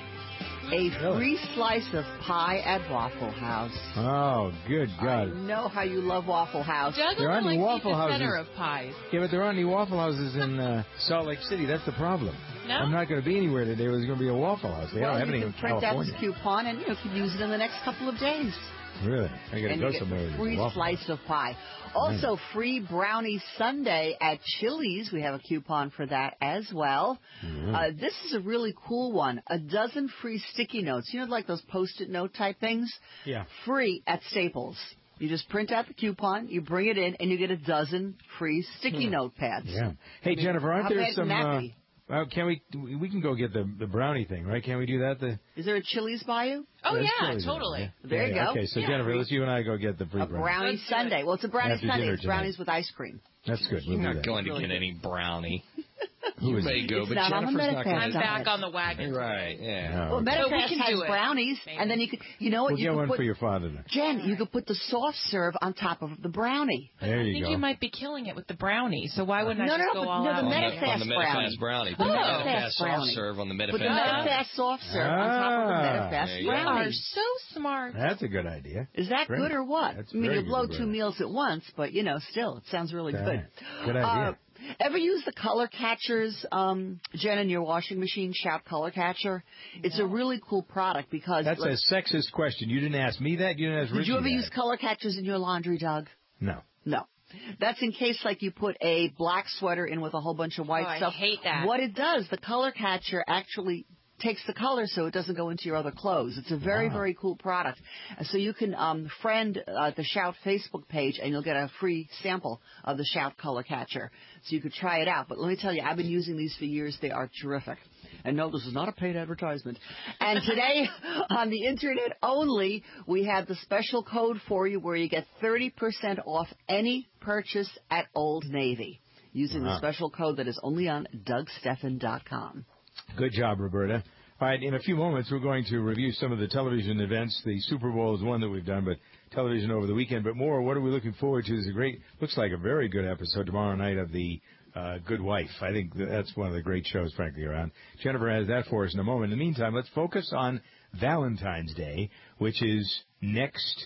E: A free slice of pie at Waffle House.
C: Oh, good God.
E: I know how you love Waffle House.
F: Doug
C: there aren't
F: only
C: any
F: likes
C: Waffle
F: the
C: Houses.
F: center of pies.
C: Yeah, but there aren't any Waffle Houses in uh, Salt Lake City. That's the problem.
F: No?
C: I'm not going to be anywhere today where there's going to be a Waffle House. They
E: well,
C: don't have
E: you
C: any
E: can
C: in
E: print
C: California.
E: out this coupon and you know, can use it in the next couple of days.
C: Really? I got to
E: and
C: go
E: you get
C: somewhere.
E: Free slice of pie. Also, mm. free brownie sundae at Chili's. We have a coupon for that as well. Mm. Uh, this is a really cool one. A dozen free sticky notes. You know, like those Post-it note type things?
C: Yeah.
E: Free at Staples. You just print out the coupon, you bring it in, and you get a dozen free sticky
C: hmm.
E: note pads.
C: Yeah. Hey, I mean, Jennifer, aren't there some... Uh, well, can we we can go get the the brownie thing, right? Can we do that? The
E: Is there a Chili's by you?
F: Oh,
C: There's
F: yeah,
C: Chili's
F: totally.
C: Yeah.
E: There
C: yeah,
E: you
C: yeah.
E: go.
C: Okay, so
E: yeah.
C: Jennifer, let's you and I go get the free
E: a
C: brownie.
E: brownie sundae. Well, it's a brownie
C: After
E: sundae.
C: dinner
E: It's
C: tonight.
E: brownies with ice cream.
C: That's good.
D: You're
C: We'll
D: not
C: do that.
D: going to
E: really
D: get
E: good.
D: any brownie.
C: Who
D: you
C: is
D: may
C: it?
D: go,
E: It's
D: but
E: not on the
D: Jennifer's not
E: Medifast
D: going
F: I'm back on the wagon.
D: Right, yeah.
C: No.
E: Well,
F: So we
E: Medifast
F: can
E: has
F: do it.
E: brownies,
F: Maybe.
E: and then you could, you know what?
C: We'll
E: you
C: get
E: could
C: one
E: put,
C: for your father then.
E: Jen, you could put the soft serve on top of the brownie.
C: There
F: I
C: you
F: think
C: go.
F: you might be killing it with the brownie, so why wouldn't
E: No,
F: I
E: no,
F: just
E: no,
F: go
E: but
F: all
E: no,
F: out?
E: the
D: on,
E: Medifast
D: the, on the Medifast brownie. Put
E: Oh.
D: the
E: Medifast
D: Medifast soft
E: brownie.
D: serve on the
E: Put the
D: Medifast.
E: Medifast soft serve on top of the
C: Ah.
E: Medifast
D: There you
F: You
D: go.
E: brownie.
F: are so smart.
C: That's a good idea.
E: Is that
C: Great.
E: good or what?
C: That's
E: I mean,
C: very
E: you
C: good,
E: blow
C: Roberta.
E: two meals at once, but, you know, still, it sounds really
C: Right.
E: good.
C: Good idea.
E: Uh, ever use the color catchers, um, Jen, in your washing machine, Shout Color Catcher? It's a really cool product because...
C: That's
E: like,
C: a sexist question. You didn't ask me that. You didn't ask
E: Did
C: Richie
E: you ever
C: that.
E: use color catchers in your laundry, Doug?
C: No.
E: No. That's in case, like, you put a black sweater in with a whole bunch of white
F: Oh, I
E: stuff.
F: hate that.
E: What it does, the color catcher actually takes the color so it doesn't go into your other clothes. It's a very,
C: Wow.
E: very cool product. And so you can um, friend uh, the Shout Facebook page, and you'll get a free sample of the Shout Color Catcher. So you could try it out. But let me tell you, I've been using these for years. They are terrific. And no, this is not a paid advertisement. And today, on the Internet only, we have the special code for you where you get thirty percent off any purchase at Old Navy using
C: Wow.
E: the special code that is only on Doug Stephan dot com.
C: Good job, Roberta. All right, in a few moments, we're going to review some of the television events. The Super Bowl is one that we've done, but television over the weekend. But more, what are we looking forward to? There's a great, looks like a very good episode tomorrow night of The uh, Good Wife. I think that's one of the great shows, frankly, around. Jennifer has that for us in a moment. In the meantime, let's focus on Valentine's Day, which is next...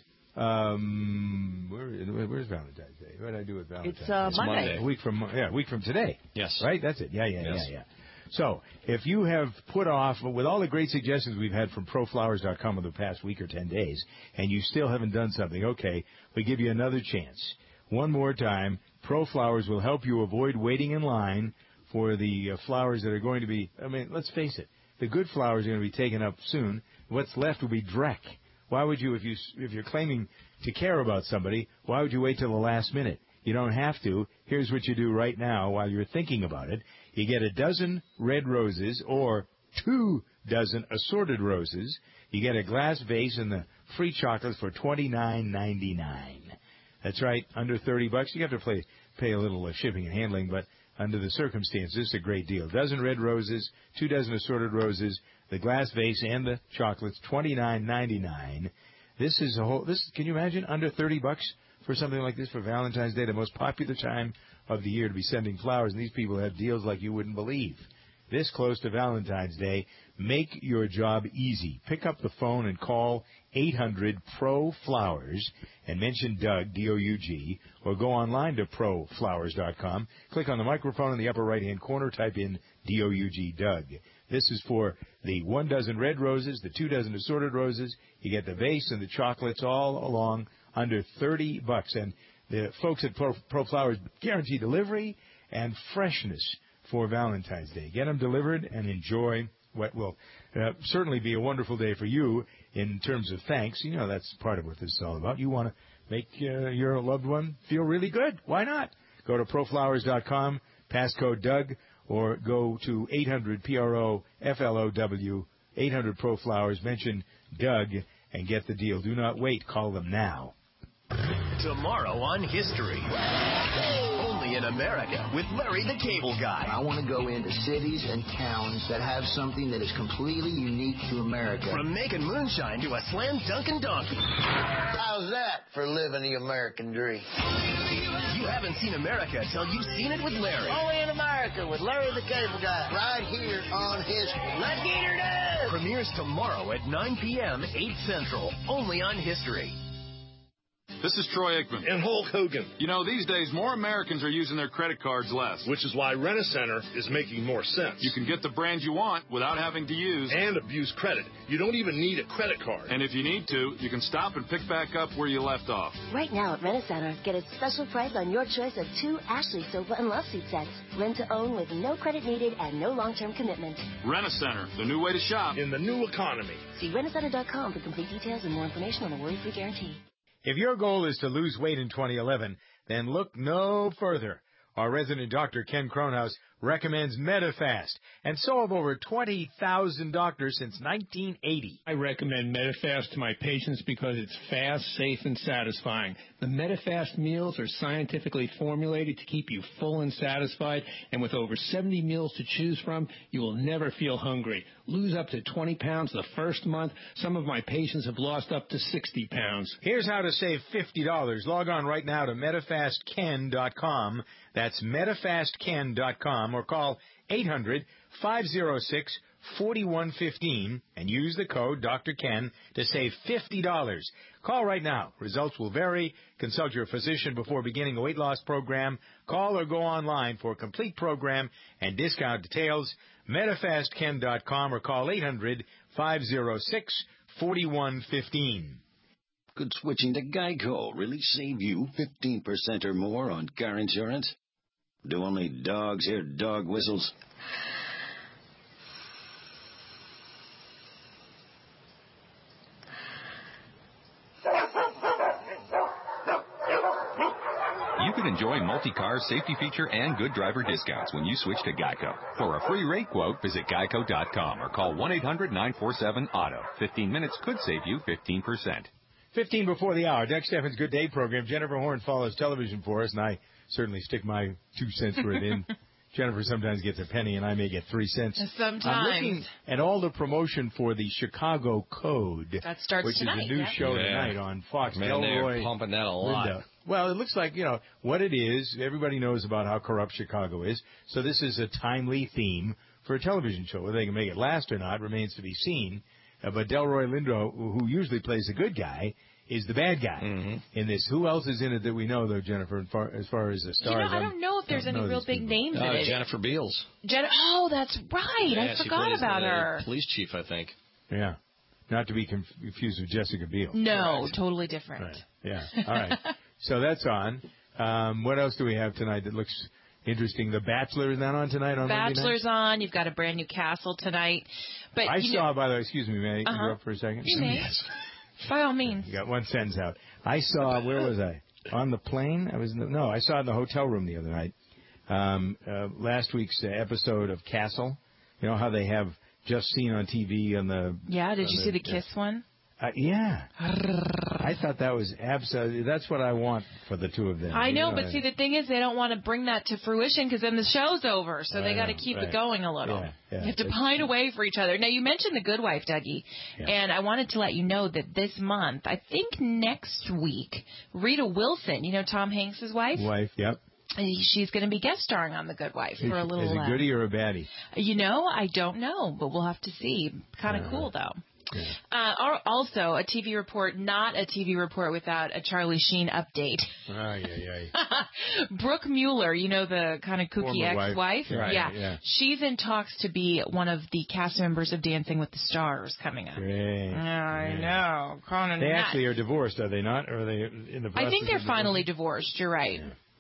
C: Um, where, where's Valentine's Day? What did I do with Valentine's
E: It's, uh,
C: Day?
E: Monday.
D: Monday.
C: A week from, yeah, a week from today.
D: Yes.
C: Right? That's it. Yeah, yeah,
D: Yes.
C: yeah, yeah. So, if you have put off, with all the great suggestions we've had from pro flowers dot com over the past week or ten days, and you still haven't done something, okay, we give you another chance. One more time, ProFlowers will help you avoid waiting in line for the uh, flowers that are going to be, I mean, let's face it, the good flowers are going to be taken up soon. What's left will be dreck. Why would you, if, you, if you're claiming to care about somebody, why would you wait till the last minute? You don't have to. Here's what you do right now while you're thinking about it. You get a dozen red roses or two dozen assorted roses. You get a glass vase and the free chocolates for twenty-nine ninety-nine. That's right, under thirty bucks. You have to pay, pay a little uh, shipping and handling, but under the circumstances, it's a great deal. Dozen red roses, two dozen assorted roses, the glass vase and the chocolates, twenty-nine ninety-nine. This is a whole. This can you imagine under thirty bucks for something like this for Valentine's Day, the most popular time of the year to be sending flowers, and these people have deals like you wouldn't believe. This close to Valentine's Day, make your job easy. Pick up the phone and call eight hundred P R O Flowers and mention Doug, D O U G, or go online to pro flowers dot com. Click on the microphone in the upper right-hand corner. Type in D O U G Doug. This is for the one dozen red roses, the two dozen assorted roses. You get the vase and the chocolates all along under thirty bucks. And the folks at Pro, Pro Flowers guarantee delivery and freshness for Valentine's Day. Get them delivered and enjoy what will uh, certainly be a wonderful day for you in terms of thanks. You know, that's part of what this is all about. You want to make uh, your loved one feel really good. Why not? Go to pro flowers dot com, passcode Doug, or go to eight hundred P R O F L O W, eight hundred Pro Flowers, mention Doug, and get the deal. Do not wait. Call them now.
G: Tomorrow on History. Only in America with Larry the Cable Guy.
V: I want to go into cities and towns that have something that is completely unique to America.
G: From making moonshine to a slam dunkin' donkey.
V: How's that for living the American dream?
G: You haven't seen America till you've seen it with Larry.
V: Only in America with Larry the Cable Guy. Right here on History. Let's get her done!
G: Premieres tomorrow at nine p.m., eight Central. Only on History.
W: This is Troy Aikman.
X: And Hulk Hogan.
W: You know, these days, more Americans are using their credit cards less.
X: Which is why Rent-A-Center is making more sense.
W: You can get the brand you want without having to use...
X: And abuse credit. You don't even need a credit card.
W: And if you need to, you can stop and pick back up where you left off.
Y: Right now at Rent-A-Center, get a special price on your choice of two Ashley sofa and love seat sets. Rent to own with no credit needed and no long-term commitment.
W: Rent-A-Center, the new way to shop.
X: In the new economy.
Y: See rent a center dot com for complete details and more information on the worry-free guarantee.
C: If your goal is to lose weight in twenty eleven, then look no further. Our resident doctor, Ken Kronhaus, recommends Medifast, and so have over twenty thousand doctors since nineteen eighty.
Z: I recommend Medifast to my patients because it's fast, safe, and satisfying. The Medifast meals are scientifically formulated to keep you full and satisfied, and with over seventy meals to choose from, you will never feel hungry. Lose up to twenty pounds the first month. Some of my patients have lost up to sixty pounds.
C: Here's how to save fifty dollars. Log on right now to medifast ken dot com. That's medifast ken dot com, or call eight hundred five oh six four one one five and use the code Doctor Ken to save fifty dollars. Call right now. Results will vary. Consult your physician before beginning a weight loss program. Call or go online for a complete program and discount details. medifast ken dot com or call eight hundred five oh six four one one five.
M: Could switching to Geico really save you fifteen percent or more on car insurance? Do only dogs hear dog whistles?
O: You can enjoy multi-car safety feature and good driver discounts when you switch to Geico. For a free rate quote, visit geico dot com or call one eight hundred nine four seven auto. fifteen minutes could save you fifteen percent.
C: fifteen before the hour. Doug Steffens' Good Day program. Jennifer Horn follows television for us, and I certainly stick my two cents for it in. Jennifer sometimes gets a penny, and I may get three cents.
F: Sometimes.
C: I'm looking at all the promotion for the Chicago Code.
F: That starts
C: which
F: tonight,
C: is a new
F: yeah.
C: show
D: Yeah.
C: tonight on Fox.
D: Man,
C: Delroy,
D: they're pumping that a lot.
C: Linda. Well, it looks like, you know, what it is. Everybody knows about how corrupt Chicago is. So this is a timely theme for a television show. Whether they can make it last or not remains to be seen. Uh, but Delroy Lindo, who usually plays the good guy, is the bad guy
D: mm-hmm.
C: in this. Who else is in it that we know, though, Jennifer, as far as, far as the stars?
F: You know, I don't know if there's
C: don't
F: any
C: know
F: real
C: these
F: big
C: people.
F: names
D: Uh,
F: in it.
D: Jennifer Beals.
F: Jen- oh, that's right.
D: Yeah,
F: I
D: she
F: forgot
D: plays
F: about
D: the
F: her.
D: Police chief, I think.
C: Yeah. Not to be confused with Jessica Biel.
F: No,
C: Right.
F: totally different.
C: Right. Yeah. All right. So that's on. Um, what else do we have tonight that looks interesting? The Bachelor, is that on tonight on Monday night?
F: Bachelor's on. You've got a brand new castle tonight. But
C: I
F: you
C: saw,
F: know,
C: by the way, excuse me, may I
F: Uh-huh.
C: interrupt for a second?
F: You may.
C: Yes.
F: By all means.
C: You got one sentence out. I saw, where was I? On the plane? I was in the, no, I saw it in the hotel room the other night. Um, uh, last week's episode of Castle, you know how they have just seen on T V on the...
F: Yeah, did
C: on
F: you
C: the,
F: see the kiss
C: uh,
F: one?
C: Uh, yeah. I thought that was absolutely, that's what I want for the two of them.
F: I know,
C: you
F: but see, the thing is, they don't want to bring that to fruition because then the show's over. So
C: I
F: they got to
C: know,
F: keep
C: right.
F: it going a little.
C: Yeah, yeah,
F: you have to
C: it's-
F: pine away for each other. Now, you mentioned The Good Wife, Dougie,
C: Yeah.
F: and I wanted to let you know that this month, I think next week, Rita Wilson, you know Tom Hanks' wife?
C: Wife, yep.
F: She's going to be guest starring on The Good Wife for a little
C: Is it
F: uh,
C: goodie or a baddie?
F: You know, I don't know, but we'll have to see. Kind of
C: Uh,
F: cool, though.
C: Yeah.
F: Uh, al- also, a T V report, not a T V report without a Charlie Sheen update.
C: Ay, ay, ay.
F: Brooke Mueller, you know, the kind of kooky
C: Former wife.
F: ex-wife?
C: Right,
F: yeah.
C: yeah.
F: She's in talks to be one of the cast members of Dancing with the Stars coming up.
C: Great.
F: I know. Kind of
C: They
F: nuts.
C: actually are divorced, are they not? Or are they in the process
F: I think they're
C: of
F: finally divorced. You're right.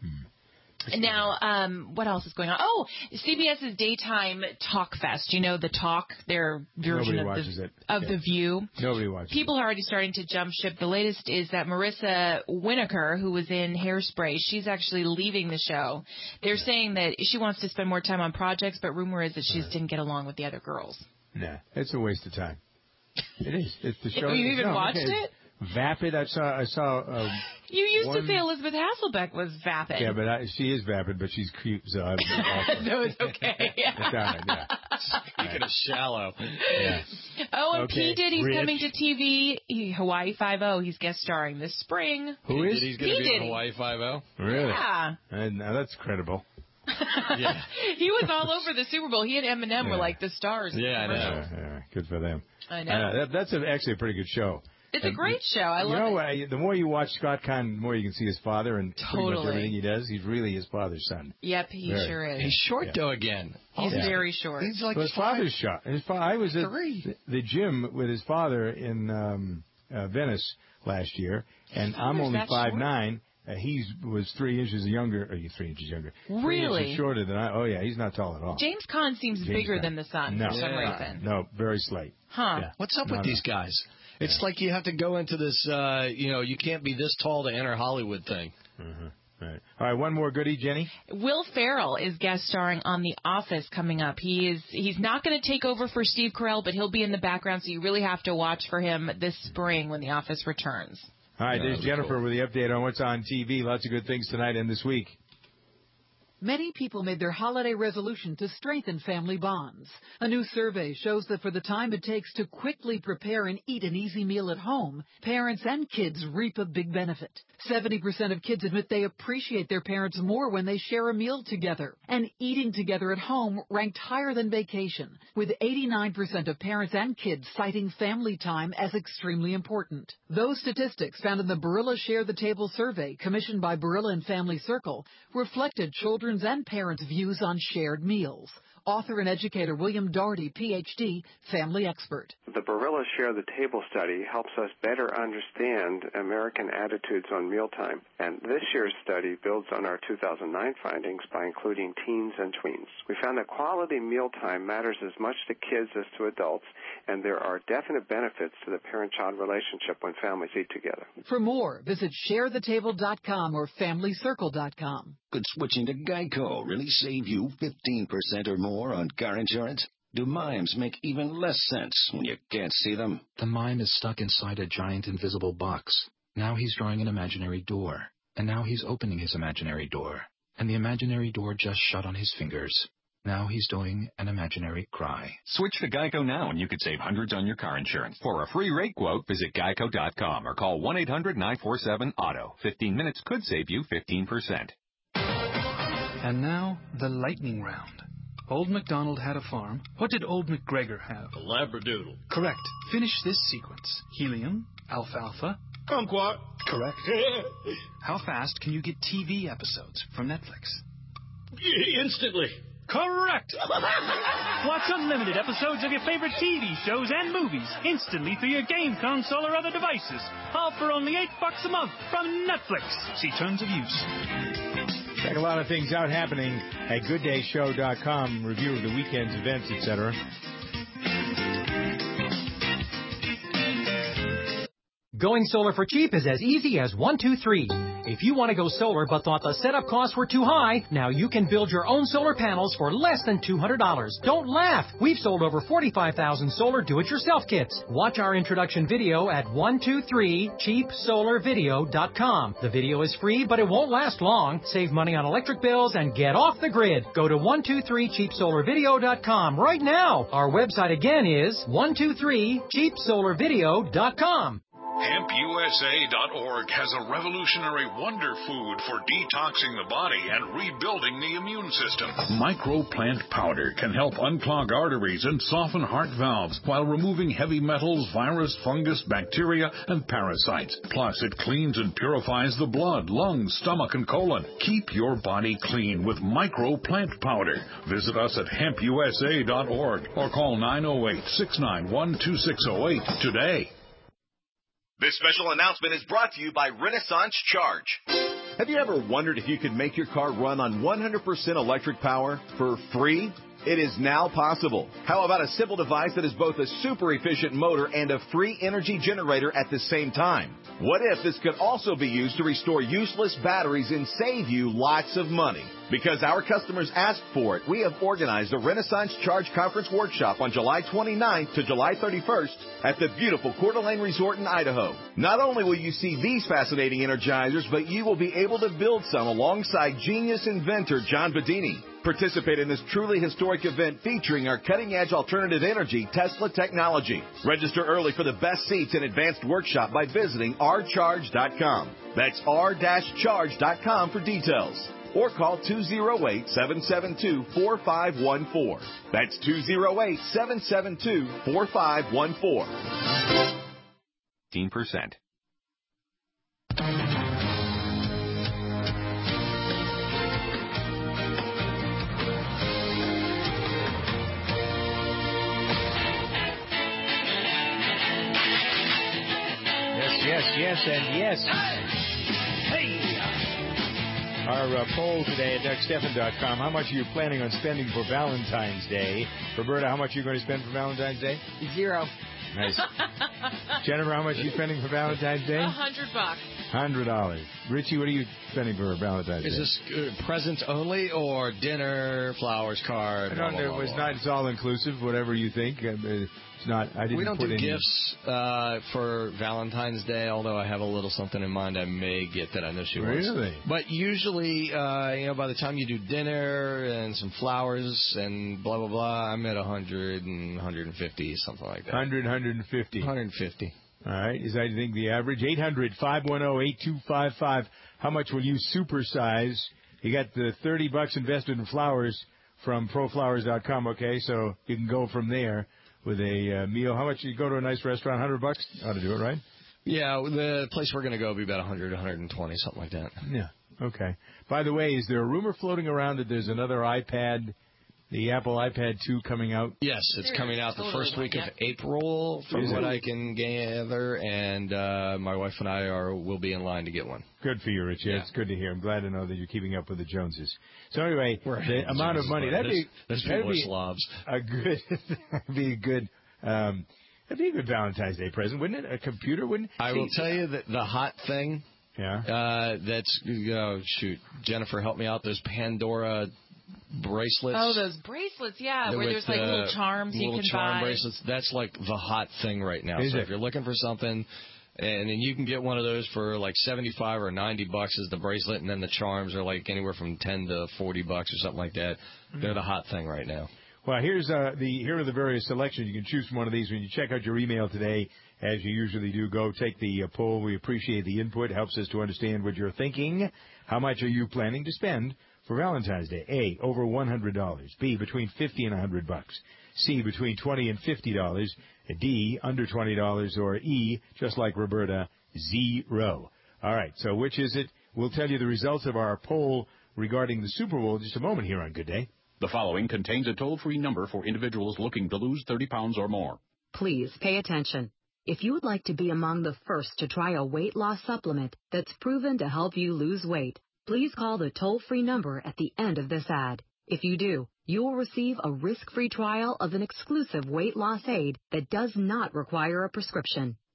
F: Now, um, what else is going on? Oh, CBS's daytime Talk Fest. You know, the Talk, their version
C: Nobody
F: of
C: watches
F: the
C: it.
F: of
C: Yeah.
F: the View.
C: Nobody watches
F: People are already starting to jump ship. The latest is that Marissa Winokur, who was in Hairspray, she's actually leaving the show. They're saying that she wants to spend more time on projects, but rumor is that she just didn't get along with the other girls.
C: Nah, it's a waste of time. It is. It's the show.
F: You even
C: no,
F: watched
C: okay.
F: it?
C: Vapid. I saw. I saw. Um,
F: You used
C: one,
F: to say Elizabeth Hasselbeck was vapid.
C: Yeah, but I, she is vapid, but she's cute, so I'm. awesome.
F: No, it's okay.
C: It's all right, yeah.
D: Speaking of shallow.
C: Yeah.
F: Oh, and
C: Okay,
F: P. Diddy's
C: Rich.
F: coming to T V. He, Hawaii Five-O. He's guest starring this spring.
C: Who is?
D: He's going
F: P.
D: to be in
F: Diddy.
D: Hawaii Five-O?
C: Really?
F: Yeah.
C: And now that's credible.
D: Yeah.
F: He was all over the Super Bowl. He and Eminem were
C: Yeah.
F: like the stars.
D: Yeah, I know.
C: Yeah, yeah, good for them.
F: I know.
C: Uh, that, that's a, actually a pretty good show.
F: It's a
C: And
F: great show. I
C: you
F: love
C: know,
F: it.
C: uh, the more you watch Scott Conn, the more you can see his father and pretty much
F: Totally.
C: everything he does. He's really his father's son.
F: Yep, he
C: Very.
F: sure is.
D: He's short,
C: Yeah.
D: though, again.
F: He's
C: Yeah.
F: very short.
D: He's like
C: Well, his
D: five-
C: father's shot. His fa- I was at
D: Three.
C: the, the gym with his father in um, uh, Venice last year, and I'm
F: father's
C: only
F: that
C: five
F: short?
C: nine. Uh, he was three inches younger. Or three inches younger. Three
F: Really?
C: inches shorter than I. Oh yeah, he's not tall at all.
F: James Caan seems
C: James
F: bigger
C: Caan.
F: than the son
C: No.
F: for some
D: Yeah.
F: reason.
C: No, very slight.
F: Huh.
C: Yeah.
D: What's up
C: No,
D: with
C: no.
D: these guys? It's like you have to go into this, uh, you know, you can't be this tall to enter Hollywood thing.
C: Uh-huh. Right. All right, one more goodie, Jenny.
F: Will Ferrell is guest starring on The Office coming up. He is he's not going to take over for Steve Carell, but he'll be in the background, so you really have to watch for him this spring when The Office returns.
C: All right,
D: Yeah,
C: there's
D: that'd be
C: Jennifer
D: cool.
C: with the update on what's on T V. Lots of good things tonight and this week.
A: Many people made their holiday resolution to strengthen family bonds. A new survey shows that for the time it takes to quickly prepare and eat an easy meal at home, parents and kids reap a big benefit. seventy percent of kids admit they appreciate their parents more when they share a meal together. And eating together at home ranked higher than vacation, with eighty-nine percent of parents and kids citing family time as extremely important. Those statistics found in the Barilla Share the Table survey commissioned by Barilla and Family Circle reflected children's and parents' views on shared meals. Author and educator William Daugherty, P H D, family expert.
H: The Barilla Share the Table study helps us better understand American attitudes on mealtime, and this year's study builds on our two thousand nine findings by including teens and tweens. We found that quality mealtime matters as much to kids as to adults, and there are definite benefits to the parent-child relationship when families eat together.
A: For more, visit share the table dot com or family circle dot com.
M: Could switching to Geico really save you fifteen percent or more on car insurance? Do mimes make even less sense when you can't see them?
N: The mime is stuck inside a giant invisible box. Now he's drawing an imaginary door. And now he's opening his imaginary door. And the imaginary door just shut on his fingers. Now he's doing an imaginary cry.
O: Switch to Geico now and you could save hundreds on your car insurance. For a free rate quote, visit geico dot com or call one eight hundred nine four seven auto. fifteen minutes could save you fifteen percent.
I: And now, the lightning round. Old MacDonald had a farm. What did Old MacGregor have?
X: A labradoodle.
I: Correct. Finish this sequence. Helium, alfalfa.
X: Kumquat.
I: Correct. How fast can you get T V episodes from Netflix?
X: Instantly.
I: Correct! Watch unlimited episodes of your favorite T V shows and movies instantly through your game console or other devices. All for only eight bucks a month from Netflix. See terms of use.
C: Check a lot of things out happening at good day show dot com. Review of the weekend's events, et cetera.
J: Going solar for cheap is as easy as one, two, three. If you want to go solar but thought the setup costs were too high, now you can build your own solar panels for less than two hundred dollars. Don't laugh! We've sold over forty-five thousand solar do-it-yourself kits. Watch our introduction video at one two three cheap solar video dot com. The video is free, but it won't last long. Save money on electric bills and get off the grid. Go to one two three cheap solar video dot com right now. Our website again is one two three cheap solar video dot com.
K: hemp U S A dot org has a revolutionary wonder food for detoxing the body and rebuilding the immune system.
L: Microplant powder can help unclog arteries and soften heart valves while removing heavy metals, virus, fungus, bacteria, and parasites. Plus, it cleans and purifies the blood, lungs, stomach, and colon. Keep your body clean with Microplant powder. Visit us at hemp U S A dot org or call nine oh eight, six nine one, two six oh eight today.
P: This special announcement is brought to you by Renaissance Charge. Have you ever wondered if you could make your car run on one hundred percent electric power for free? It is now possible. How about a simple device that is both a super efficient motor and a free energy generator at the same time? What if this could also be used to restore useless batteries and save you lots of money? Because our customers asked for it, we have organized a Renaissance Charge Conference Workshop on July twenty-ninth to July thirty-first at the beautiful Coeur d'Alene Resort in Idaho. Not only will you see these fascinating energizers, but you will be able to build some alongside genius inventor John Bedini. Participate in this truly historic event featuring our cutting-edge alternative energy Tesla technology. Register early for the best seats and advanced workshop by visiting r charge dot com. That's r charge dot com for details. Or call two oh eight, seven seven two, four five one four. That's two oh eight, seven seven two, four five one four.
O: fifteen percent.
C: Yes, yes, and yes. Hey! Our uh, poll today at Doug Stephan dot com. How much are you planning on spending for Valentine's Day? Roberta, how much are you going to spend for Valentine's Day?
E: Zero.
C: Nice. Jennifer, how much are you spending for Valentine's Day?
F: A hundred bucks.
C: Hundred dollars. Richie, what are you spending for Valentine's
D: Is
C: Day?
D: this uh, presents only or dinner, flowers, card?
C: I don't know. It's not. It's all inclusive. Whatever you think. Uh, It's not. I didn't.
D: We don't
C: put
D: do
C: any...
D: gifts uh, for Valentine's Day, although I have a little something in mind I may get that I know she wants.
C: Really?
D: But usually, uh, you know, by the time you do dinner and some flowers and blah blah blah, I'm at a hundred and hundred and fifty, something like that.
C: Hundred, hundred and fifty.
D: Hundred and fifty.
C: All right. Is that, I think, the average? eight hundred, five one zero, eight two five five. How much will you supersize? You got the thirty bucks invested in flowers from pro flowers dot com. Okay, so you can go from there with a uh, meal. How much? You go to a nice restaurant, hundred bucks? Ought to do it, right?
D: Yeah, the place we're going to go will be about a hundred, a hundred and twenty, something like that.
C: Yeah. Okay. By the way, is there a rumor floating around that there's another iPad, the Apple iPad two, coming out?
D: Yes, it's
F: There
D: coming
F: is
D: out the
F: totally
D: first
F: one,
D: week
F: yeah.
D: of April, from
C: Is
D: what
C: it?
D: I can gather, and uh, my wife and I are will be in line to get one.
C: Good for you, Rich. Yeah,
D: Yeah.
C: it's good to hear. I'm glad to know that you're keeping up with the Joneses. So anyway,
D: We're
C: the amount of money, that'd be,
D: those
C: that'd
D: people are
C: be
D: slobs.
C: a good, that'd be a good, um, that'd be a good Valentine's Day present, wouldn't it? A computer, wouldn't it?
D: I will
C: See,
D: tell you that the hot thing.
C: Yeah.
D: Uh, that's oh shoot, Jennifer, help me out. Those Pandora bracelets.
F: Oh, those bracelets, yeah,
D: They're
F: where
D: with,
F: there's like
D: uh,
F: little charms you
D: little
F: can
D: charm
F: buy.
D: bracelets. That's like the hot thing right now.
C: Is
D: so
C: it?
D: if you're looking for something, and then you can get one of those for like seventy-five or ninety bucks is the bracelet, and then the charms are like anywhere from ten to forty bucks or something like that. They're the hot thing right now.
C: Well, here's uh, the here are the various selections. You can choose from one of these when you check out your email today, as you usually do. Go take the uh, poll. We appreciate the input. It helps us to understand what you're thinking. How much are you planning to spend for Valentine's Day? A, over one hundred dollars. B, between fifty and one hundred bucks. C, between twenty and fifty dollars. D, under twenty dollars. Or E, just like Roberta, zero. All right. So which is it? We'll tell you the results of our poll regarding the Super Bowl in just a moment here on Good Day.
Q: The following contains a toll-free number for individuals looking to lose thirty pounds or more.
R: Please pay attention. If you would like to be among the first to try a weight loss supplement that's proven to help you lose weight, please call the toll-free number at the end of this ad. If you do, you will receive a risk-free trial of an exclusive weight loss aid that does not require a prescription.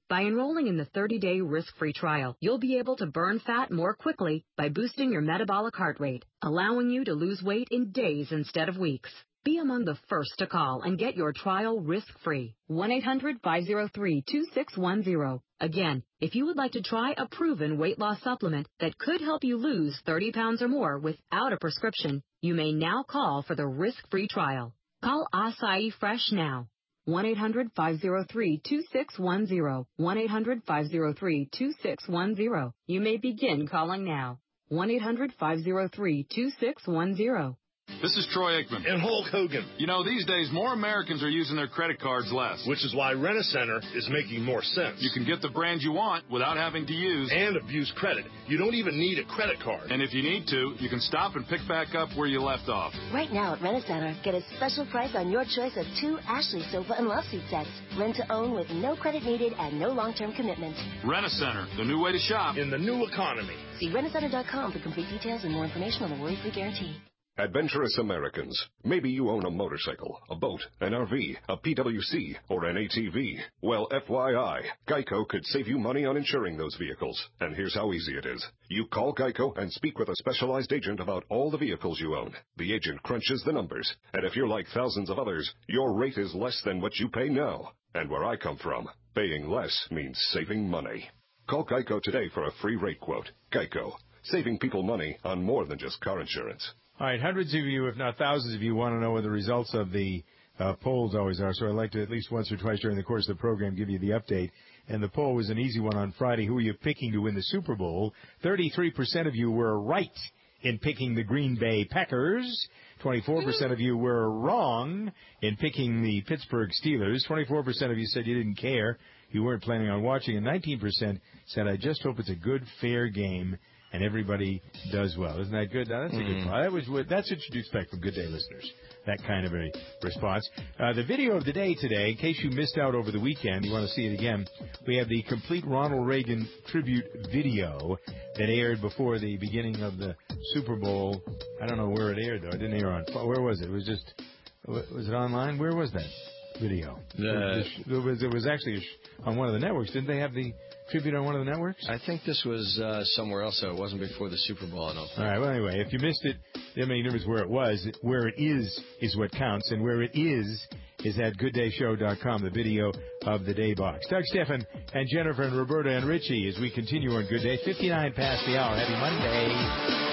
R: By enrolling in the thirty-day risk-free trial, you'll be able to burn fat more quickly by boosting your metabolic heart rate, allowing you to lose weight in days instead of weeks. Be among the first to call and get your trial risk-free. one eight hundred five oh three two six one zero. Again, if you would like to try a proven weight loss supplement that could help you lose thirty pounds or more without a prescription, you may now call for the risk-free trial. Call Acai Fresh now. one eight hundred five oh three two six one zero. one eight hundred five oh three two six one zero. You may begin calling now. one eight hundred five oh three two six one zero.
W: This is Troy Aikman.
X: And Hulk Hogan.
W: You know, these days, more Americans are using their credit cards less.
X: Which is why Rent-A-Center is making more sense.
W: You can get the brand you want without having to use
X: and abuse credit. You don't even need a credit card.
W: And if you need to, you can stop and pick back up where you left off.
Y: Right now at Rent-A-Center, get a special price on your choice of two Ashley sofa and love seat sets. Rent to own with no credit needed and no long-term commitment.
W: Rent-A-Center, the new way to shop
X: in the new economy.
Y: See rent a center dot com for complete details and more information on the worry-free guarantee.
B: Adventurous Americans. Maybe you own a motorcycle, a boat, an R V, a P W C, or an A T V. Well, F Y I, Geico could save you money on insuring those vehicles. And here's how easy it is. You call Geico and speak with a specialized agent about all the vehicles you own. The agent crunches the numbers. And if you're like thousands of others, your rate is less than what you pay now. And where I come from, paying less means saving money. Call Geico today for a free rate quote. Geico. Saving people money on more than just car insurance.
C: All right, hundreds of you, if not thousands of you, want to know what the results of the uh, polls always are. So I'd like to at least once or twice during the course of the program give you the update. And the poll was an easy one on Friday. Who are you picking to win the Super Bowl? thirty-three percent of you were right in picking the Green Bay Packers. twenty-four percent of you were wrong in picking the Pittsburgh Steelers. twenty-four percent of you said you didn't care. You weren't planning on watching. And nineteen percent said, I just hope it's a good, fair game and everybody does well. Isn't that good? Now, that's a good part. That was what, that's what you'd expect from Good Day listeners, that kind of a response. Uh, the video of the day today, in case you missed out over the weekend, you want to see it again, we have the complete Ronald Reagan tribute video that aired before the beginning of the Super Bowl. I don't know where it aired, though. It didn't air on, where was it? It was just, was it online? Where was that video?
D: Uh,
C: it, was, it was actually on one of the networks. Didn't they have the tribute on one of the networks?
D: I think this was uh, somewhere else, so it wasn't before the Super Bowl, I don't think.
C: All right, well, anyway, if you missed it, I mean, it was where it was. Where it is is what counts, and where it is is at good day show dot com, the video of the day box. Doug Stephan and Jennifer and Roberta and Richie as we continue on Good Day, fifty-nine past the hour. Happy Monday.